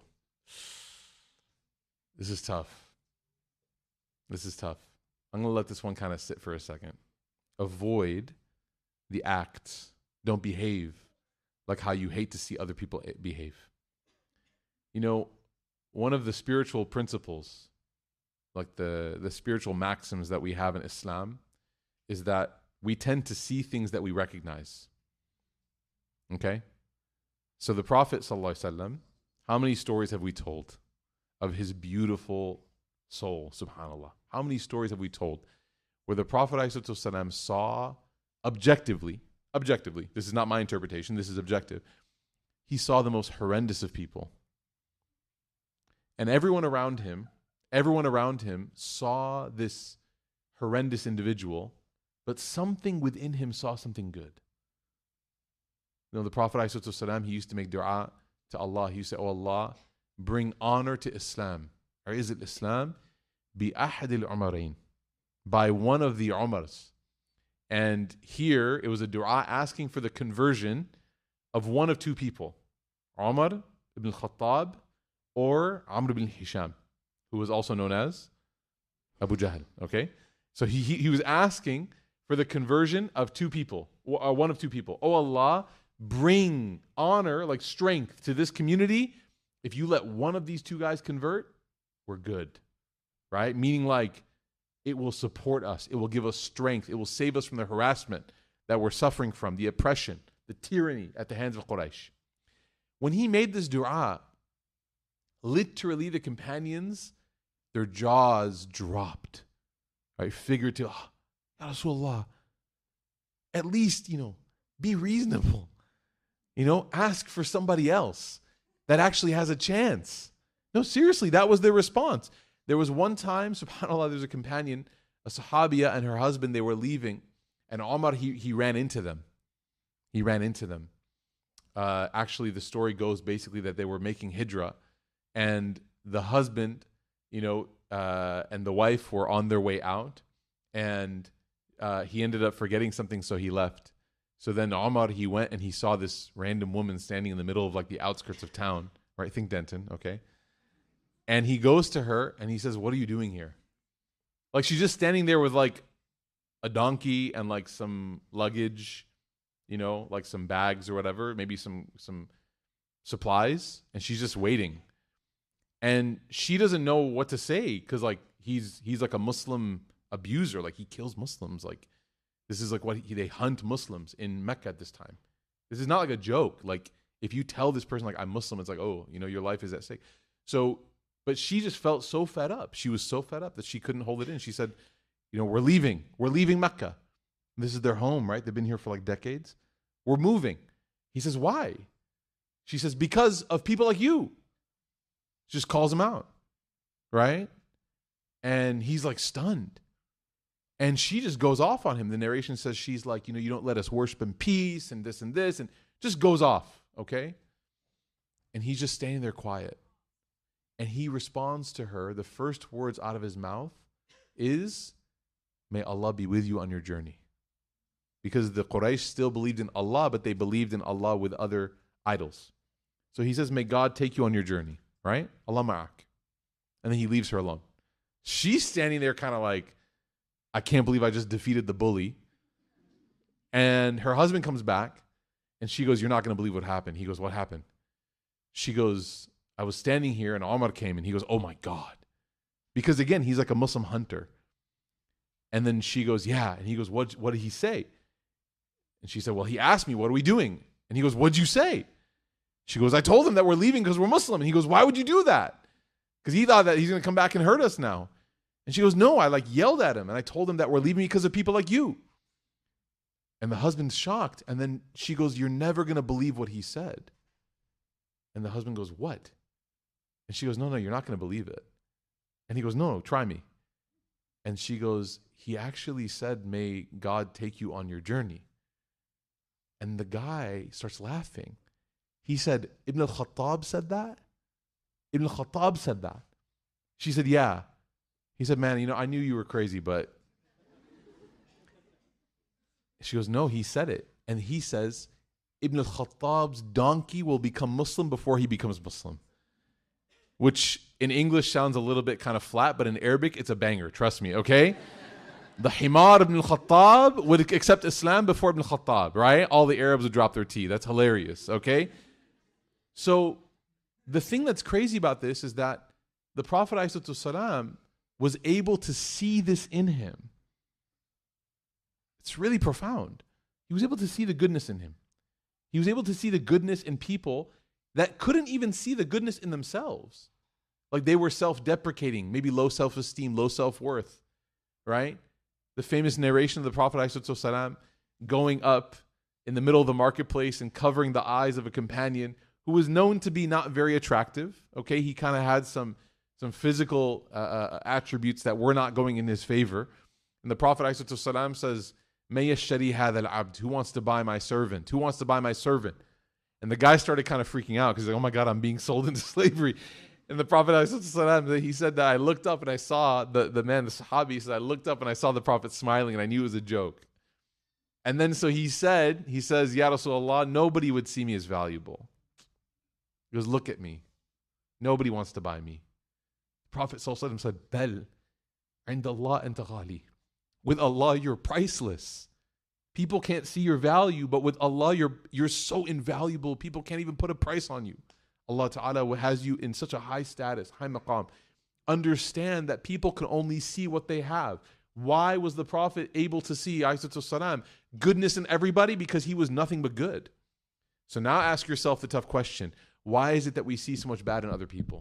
This is tough. This is tough. I'm going to let this one kind of sit for a second. Avoid the acts. Don't behave like how you hate to see other people behave. You know, one of the spiritual principles, like the, the spiritual maxims that we have in Islam, is that we tend to see things that we recognize. Okay? So the Prophet ﷺ, how many stories have we told of his beautiful soul, subhanAllah? How many stories have we told where the Prophet ﷺ saw objectively, objectively, this is not my interpretation, this is objective, he saw the most horrendous of people. And everyone around him, everyone around him saw this horrendous individual, but something within him saw something good. You know, the Prophet ﷺ, he used to make dua to Allah. He used to say, oh Allah, bring honor to Islam. Or is it Islam? Bi ahadil umarain. By one of the Umars. And here, it was a dua asking for the conversion of one of two people. Umar ibn Khattab or Amr ibn Hisham, who was also known as Abu Jahl. Okay? So he, he, he was asking for the conversion of two people, or one of two people. Oh Allah, bring honor, like strength, to this community. If you let one of these two guys convert, we're good. Right? Meaning like, it will support us. It will give us strength. It will save us from the harassment that we're suffering from, the oppression, the tyranny at the hands of Quraysh. When he made this dua, literally the companions, their jaws dropped. Right? Figuratively, oh, Ya Rasulullah, at least, you know, be reasonable. You know, ask for somebody else that actually has a chance. No, seriously, that was their response. There was one time, subhanAllah, there's a companion, a sahabiya and her husband, they were leaving, and Umar, he, he ran into them. He ran into them. Uh, actually, the story goes basically that they were making hijrah, and the husband, you know, uh, and the wife were on their way out, and uh, he ended up forgetting something, so he left. So then Umar, he went and he saw this random woman standing in the middle of like the outskirts of town, right? Think Denton, okay? And he goes to her and he says, what are you doing here? Like she's just standing there with like a donkey and like some luggage, you know, like some bags or whatever, maybe some some supplies, and she's just waiting. And she doesn't know what to say because like he's he's like a Muslim abuser. Like, he kills Muslims. Like, this is like what he, they hunt Muslims in Mecca at this time. This is not like a joke. Like, if you tell this person, like, I'm Muslim, it's like, oh, you know, your life is at stake. So, but she just felt so fed up. She was so fed up that she couldn't hold it in. She said, you know, we're leaving. We're leaving Mecca. This is their home, right? They've been here for like decades. We're moving. He says, why? She says, because of people like you. She just calls him out, right? And he's like stunned. And she just goes off on him. The narration says she's like, you know, you don't let us worship in peace and this and this, and just goes off, okay? And he's just standing there quiet. And he responds to her. The first words out of his mouth is, may Allah be with you on your journey. Because the Quraysh still believed in Allah, but they believed in Allah with other idols. So he says, may God take you on your journey, right? Allah ma'ak. And then he leaves her alone. She's standing there kind of like, I can't believe I just defeated the bully. And her husband comes back, and she goes, you're not going to believe what happened. He goes, what happened? She goes, I was standing here, and Omar came, and he goes, oh my God. Because again, he's like a Muslim hunter. And then she goes, yeah. And he goes, what, what did he say? And she said, well, he asked me, what are we doing? And he goes, what'd you say? She goes, I told him that we're leaving because we're Muslim. And he goes, why would you do that? Because he thought that he's going to come back and hurt us now. And she goes, no, I like yelled at him. And I told him that we're leaving because of people like you. And the husband's shocked. And then she goes, you're never going to believe what he said. And the husband goes, what? And she goes, no, no, you're not going to believe it. And he goes, no, no, try me. And she goes, he actually said, may God take you on your journey. And the guy starts laughing. He said, Ibn al-Khattab said that? Ibn al-Khattab said that. She said, yeah. He said, man, you know, I knew you were crazy, but... She goes, no, he said it. And he says, Ibn al-Khattab's donkey will become Muslim before he becomes Muslim. Which in English sounds a little bit kind of flat, but in Arabic, it's a banger. Trust me, okay? The Himar Ibn al-Khattab would accept Islam before Ibn al-Khattab, right? All the Arabs would drop their tea. That's hilarious, okay? So the thing that's crazy about this is that the Prophet ﷺ was able to see this in him. It's really profound. He was able to see the goodness in him. He was able to see the goodness in people that couldn't even see the goodness in themselves. Like they were self-deprecating, maybe low self-esteem, low self-worth, right? The famous narration of the Prophet ﷺ going up in the middle of the marketplace and covering the eyes of a companion who was known to be not very attractive. Okay, he kind of had some, some physical uh, uh, attributes that were not going in his favor. And the Prophet ﷺ says, May yashtari hadha al-abd, who wants to buy my servant? Who wants to buy my servant? And the guy started kind of freaking out because he's like, oh my God, I'm being sold into slavery. And the Prophet ﷺ, he said that I looked up and I saw the, the man, the Sahabi, he said, I looked up and I saw the Prophet smiling and I knew it was a joke. And then so he said, he says, Ya Rasulullah, nobody would see me as valuable. He goes, look at me. Nobody wants to buy me. The Prophet ﷺ said, Bel, and Allah anta ghali. With Allah, you're priceless. People can't see your value, but with Allah, you're, you're so invaluable, people can't even put a price on you. Allah Ta'ala has you in such a high status, high maqam. Understand that people can only see what they have. Why was the Prophet able to see, alayhi goodness in everybody? Because he was nothing but good. So now ask yourself the tough question. Why is it that we see so much bad in other people?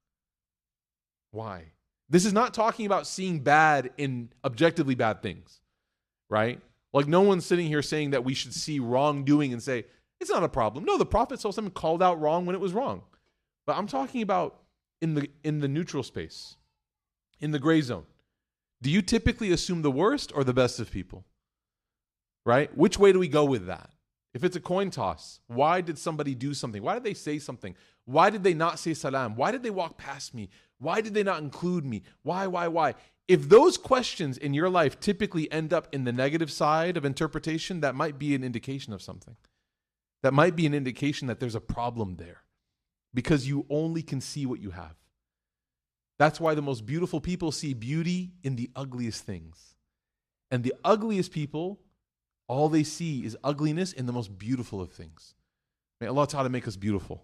Why? This is not talking about seeing bad in objectively bad things, right? Like no one's sitting here saying that we should see wrongdoing and say, it's not a problem. No, the Prophet ﷺ called out wrong when it was wrong. But I'm talking about in the in the neutral space, in the gray zone. Do you typically assume the worst or the best of people? Right? Which way do we go with that? If it's a coin toss, why did somebody do something? Why did they say something? Why did they not say salam? Why did they walk past me? Why did they not include me? Why, why, why? If those questions in your life typically end up in the negative side of interpretation, that might be an indication of something. That might be an indication that there's a problem there because you only can see what you have. That's why the most beautiful people see beauty in the ugliest things. And the ugliest people, all they see is ugliness in the most beautiful of things. May Allah Ta'ala make us beautiful.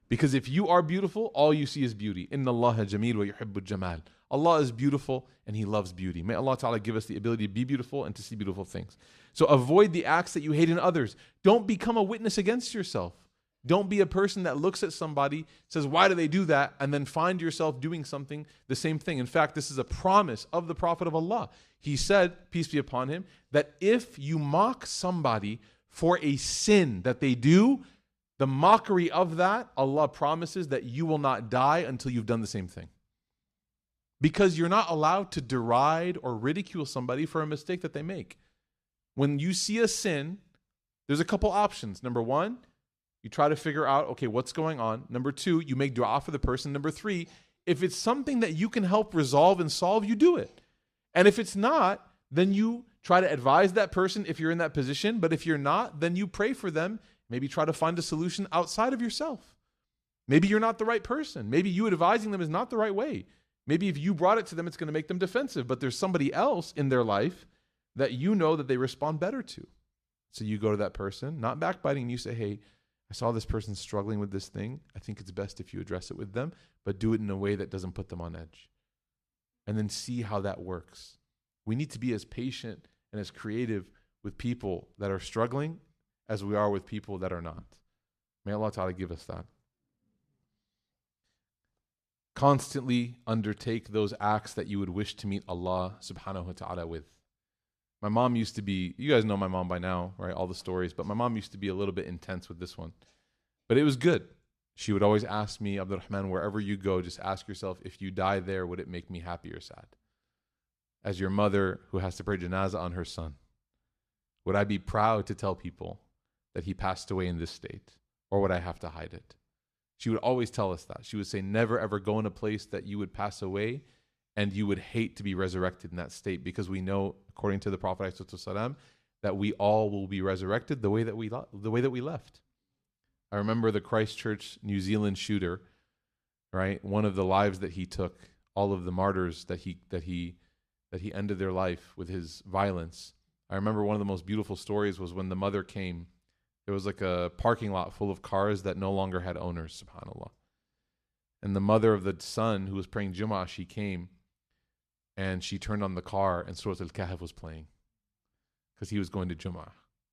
Because if you are beautiful, all you see is beauty. Inna Allah jameel wa yuhibbul jamal. Allah is beautiful and He loves beauty. May Allah Ta'ala give us the ability to be beautiful and to see beautiful things. So avoid the acts that you hate in others. Don't become a witness against yourself. Don't be a person that looks at somebody, says, why do they do that? And then find yourself doing something, the same thing. In fact, this is a promise of the Prophet of Allah. He said, peace be upon him, that if you mock somebody for a sin that they do, the mockery of that, Allah promises that you will not die until you've done the same thing. Because you're not allowed to deride or ridicule somebody for a mistake that they make. When you see a sin, there's a couple options. Number one, you try to figure out, okay, what's going on. Number two, you make dua for the person. Number three, if it's something that you can help resolve and solve, you do it. And if it's not, then you try to advise that person if you're in that position. But if you're not, then you pray for them. Maybe try to find a solution outside of yourself. Maybe you're not the right person. Maybe you advising them is not the right way. Maybe if you brought it to them, it's going to make them defensive. But there's somebody else in their life that you know that they respond better to. So you go to that person, not backbiting, and you say, hey, I saw this person struggling with this thing. I think it's best if you address it with them, but do it in a way that doesn't put them on edge. And then see how that works. We need to be as patient and as creative with people that are struggling as we are with people that are not. May Allah Ta'ala give us that. Constantly undertake those acts that you would wish to meet Allah Subhanahu wa Ta'ala with. My mom used to be, you guys know my mom by now, right? All the stories, but my mom used to be a little bit intense with this one. But it was good. She would always ask me, Abdul Rahman, wherever you go, just ask yourself, if you die there, would it make me happy or sad? As your mother who has to pray janazah on her son, would I be proud to tell people that he passed away in this state? Or would I have to hide it? She would always tell us that. She would say, never ever go in a place that you would pass away and you would hate to be resurrected in that state, because we know, according to the Prophet ﷺ, that we all will be resurrected the way that we lo- the way that we left. I remember the Christchurch, New Zealand shooter, right? One of the lives that he took, all of the martyrs that he that he that he ended their life with his violence. I remember one of the most beautiful stories was when the mother came. There was like a parking lot full of cars that no longer had owners, subhanAllah. And the mother of the son who was praying Jummah, she came and she turned on the car and Surah Al-Kahf was playing because he was going to Jummah.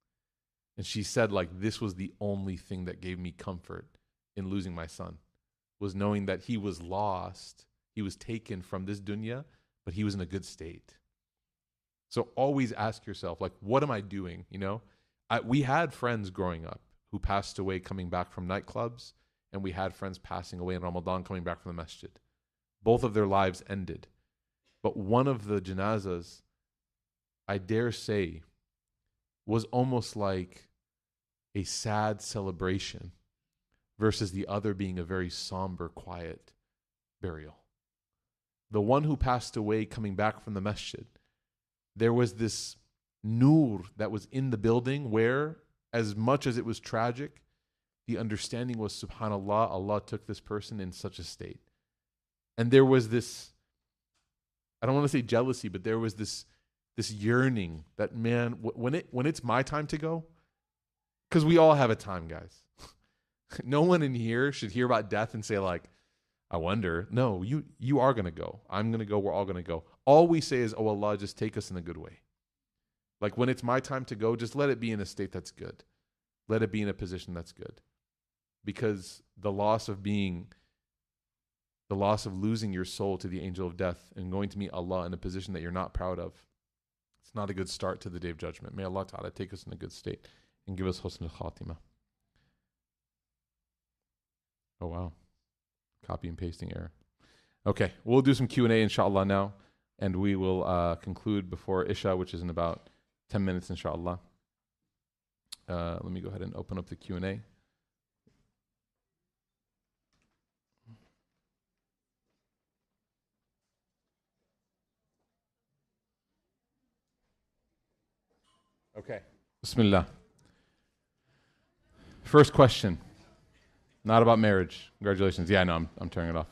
And she said, like, this was the only thing that gave me comfort in losing my son, was knowing that he was lost. He was taken from this dunya, but he was in a good state. So always ask yourself, like, what am I doing? You know, I, we had friends growing up who passed away coming back from nightclubs, and we had friends passing away in Ramadan coming back from the masjid. Both of their lives ended. But one of the janazas, I dare say, was almost like a sad celebration versus the other being a very somber, quiet burial. The one who passed away coming back from the masjid, there was this nur that was in the building where, as much as it was tragic, the understanding was, subhanAllah, Allah took this person in such a state. And there was this, I don't want to say jealousy, but there was this this yearning that, man, when it when it's my time to go, because we all have a time, guys. No one in here should hear about death and say, like, I wonder. No, you you are going to go. I'm going to go. We're all going to go. All we say is, oh, Allah, just take us in a good way. Like, when it's my time to go, just let it be in a state that's good. Let it be in a position that's good. Because the loss of being, the loss of losing your soul to the angel of death and going to meet Allah in a position that you're not proud of, it's not a good start to the day of judgment. May Allah Ta'ala take us in a good state and give us husn al-khatimah. Oh, wow. Copy and pasting error. Okay, we'll do some Q and A inshallah now, and we will uh, conclude before Isha, which is in about ten minutes inshallah. Uh, let me go ahead and open up the Q and A. Okay. Bismillah. First question. Not about marriage. Congratulations. Yeah, no, I'm I'm turning it off.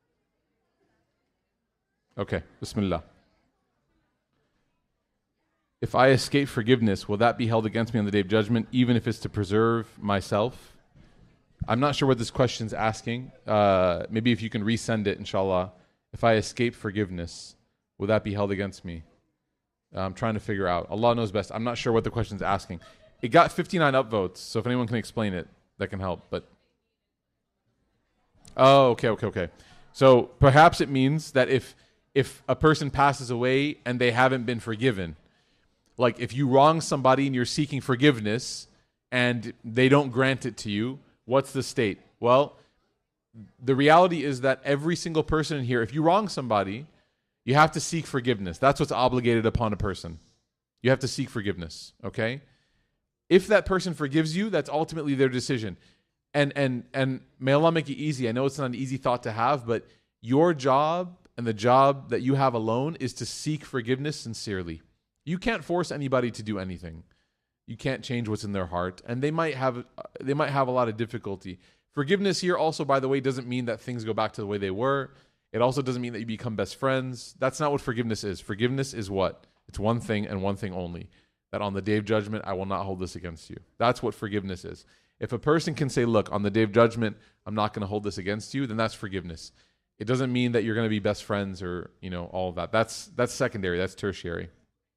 Okay. Bismillah. If I escape forgiveness, will that be held against me on the day of judgment, even if it's to preserve myself? I'm not sure what this question's asking. Uh, maybe if you can resend it, inshallah. If I escape forgiveness, will that be held against me? I'm trying to figure out. Allah knows best. I'm not sure what the question's asking. It got fifty-nine upvotes, so if anyone can explain it, that can help. But oh, okay, okay, okay. So perhaps it means that if if a person passes away and they haven't been forgiven, like if you wrong somebody and you're seeking forgiveness and they don't grant it to you, what's the state? Well, the reality is that every single person in here, if you wrong somebody, you have to seek forgiveness. That's what's obligated upon a person. You have to seek forgiveness, okay? If that person forgives you, that's ultimately their decision. And and and may Allah make it easy. I know it's not an easy thought to have, but your job and the job that you have alone is to seek forgiveness sincerely. You can't force anybody to do anything. You can't change what's in their heart, and they might have they might have a lot of difficulty. Forgiveness here also, by the way, doesn't mean that things go back to the way they were. It also doesn't mean that you become best friends. That's not what forgiveness is. Forgiveness is what? It's one thing and one thing only. That on the day of judgment, I will not hold this against you. That's what forgiveness is. If a person can say, look, on the day of judgment, I'm not going to hold this against you, then that's forgiveness. It doesn't mean that you're going to be best friends or, you know, all of that. That's that's secondary. That's tertiary.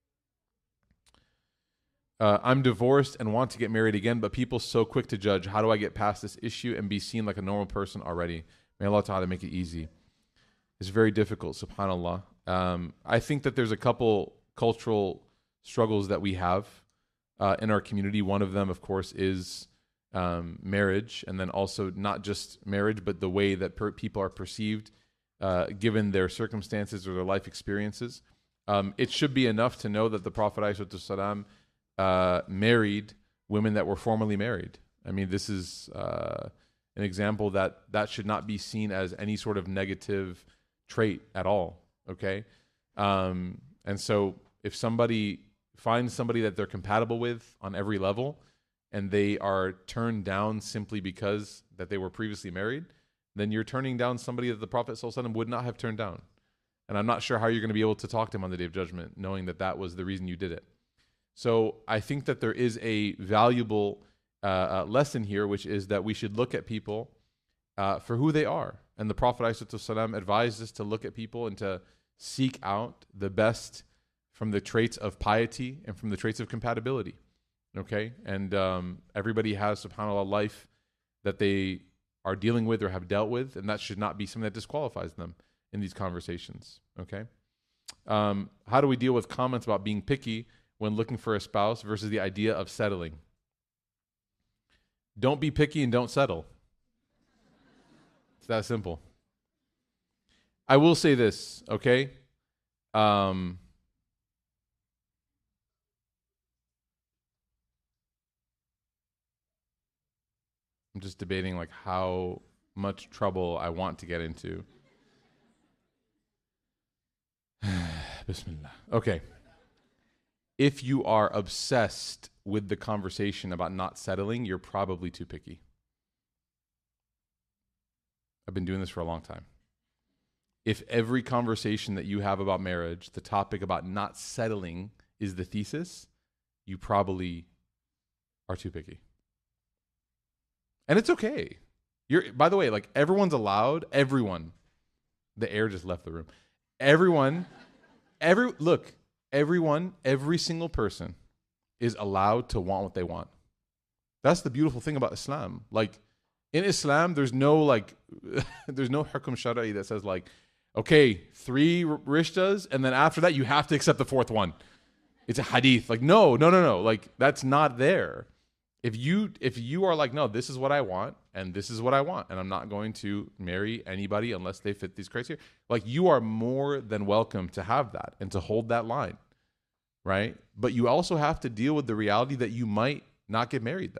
Uh, I'm divorced and want to get married again, but people so quick to judge. How do I get past this issue and be seen like a normal person already? May Allah Ta'ala make it easy. It's very difficult, subhanAllah. Um, I think that there's a couple cultural struggles that we have uh, in our community. One of them, of course, is um, marriage, and then also not just marriage, but the way that per- people are perceived uh, given their circumstances or their life experiences. Um, it should be enough to know that the Prophet ﷺ uh, married women that were formerly married. I mean, this is uh, an example that that should not be seen as any sort of negative trait at all, okay? Um, and so if somebody finds somebody that they're compatible with on every level and they are turned down simply because that they were previously married, then you're turning down somebody that the Prophet ﷺ would not have turned down. And I'm not sure how you're going to be able to talk to him on the Day of Judgment knowing that that was the reason you did it. So I think that there is a valuable uh, uh, lesson here, which is that we should look at people uh, for who they are. And the Prophet ﷺ advised us to look at people and to seek out the best from the traits of piety and from the traits of compatibility. Okay? And um, everybody has, subhanAllah, life that they are dealing with or have dealt with, and that should not be something that disqualifies them in these conversations. Okay? Um, how do we deal with comments about being picky when looking for a spouse versus the idea of settling? Don't be picky and don't settle. It's that simple. I will say this, okay? Um, I'm just debating like how much trouble I want to get into. Bismillah. Okay. If you are obsessed with the conversation about not settling, you're probably too picky. I've been doing this for a long time. If every conversation that you have about marriage, the topic about not settling is the thesis, you probably are too picky. And it's okay. You're, by the way, like everyone's allowed, everyone, the air just left the room. Everyone, every, look, everyone, every single person is allowed to want what they want. That's the beautiful thing about Islam. Like in Islam, there's no like, there's no hukum shara'i that says like, okay, three rishtas, and then after that, you have to accept the fourth one. It's a hadith. Like, no, no, no, no. Like, that's not there. If you if you are like, no, this is what I want, and this is what I want, and I'm not going to marry anybody unless they fit these criteria, like, you are more than welcome to have that and to hold that line, right? But you also have to deal with the reality that you might not get married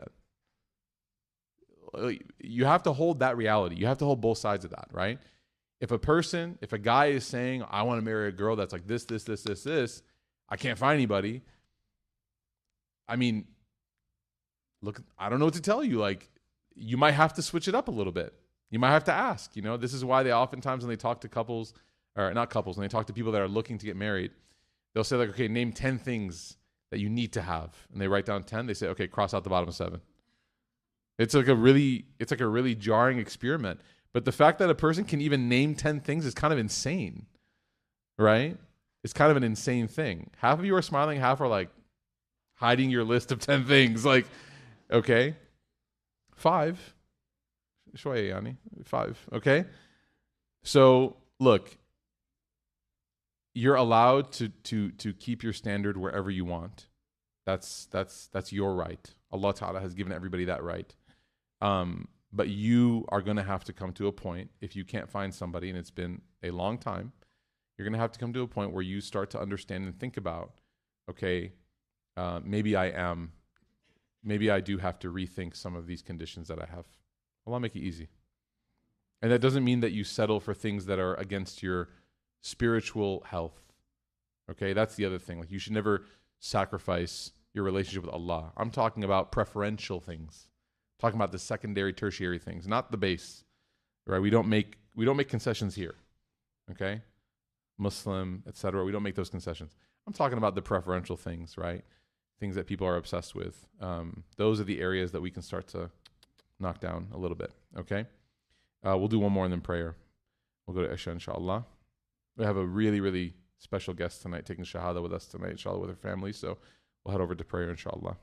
then. You have to hold that reality. You have to hold both sides of that, right? If a person, if a guy is saying, I want to marry a girl that's like this, this, this, this, this, I can't find anybody. I mean, look, I don't know what to tell you. Like, you might have to switch it up a little bit. You might have to ask, you know, this is why they oftentimes when they talk to couples, or not couples, when they talk to people that are looking to get married, they'll say like, okay, name ten things that you need to have. And they write down ten. They say, okay, cross out the bottom of seven. It's like a really, it's like a really jarring experiment. But the fact that a person can even name ten things is kind of insane, right? It's kind of an insane thing. Half of you are smiling, half are like hiding your list of ten things. Like, okay, five. Shway, Yani. Five, okay? So, look, you're allowed to to to keep your standard wherever you want. That's that's that's your right. Allah Ta'ala has given everybody that right. Um, but you are going to have to come to a point, if you can't find somebody, and it's been a long time, you're going to have to come to a point where you start to understand and think about, okay, uh, maybe I am, maybe I do have to rethink some of these conditions that I have. Allah make it easy. And that doesn't mean that you settle for things that are against your spiritual health. Okay, that's the other thing. Like, you should never sacrifice your relationship with Allah. I'm talking about preferential things. I'm talking about the secondary, tertiary things, not the base. Right? We don't make we don't make concessions here. Okay? Muslim, et cetera. We don't make those concessions. I'm talking about the preferential things, right? Things that people are obsessed with. Um, those are the areas that we can start to knock down a little bit. Okay? Uh, we'll do one more and then prayer. We'll go to Isha, inshallah. We have a really, really special guest tonight taking Shahada with us tonight, inshallah, with her family. So we'll head over to prayer, inshallah.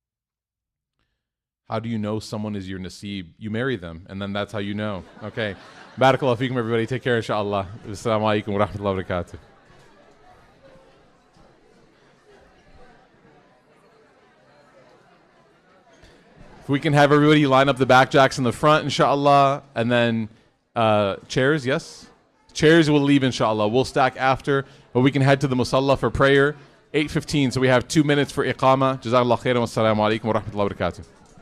How do you know someone is your nasib? You marry them, and then that's how you know. Okay. Barakallahu feekum, everybody. Take care, inshallah. Assalamu alaikum wa rahmatullahi wa barakatuh. If we can have everybody line up the back jacks in the front, inshallah, and then uh, chairs, yes? Chairs will leave, inshallah. We'll stack after, but we can head to the musalla for prayer. eight fifteen, so we have two minutes for iqama. Jazakallah khairan wa assalamu alaikum wa rahmatullahi wa barakatuh.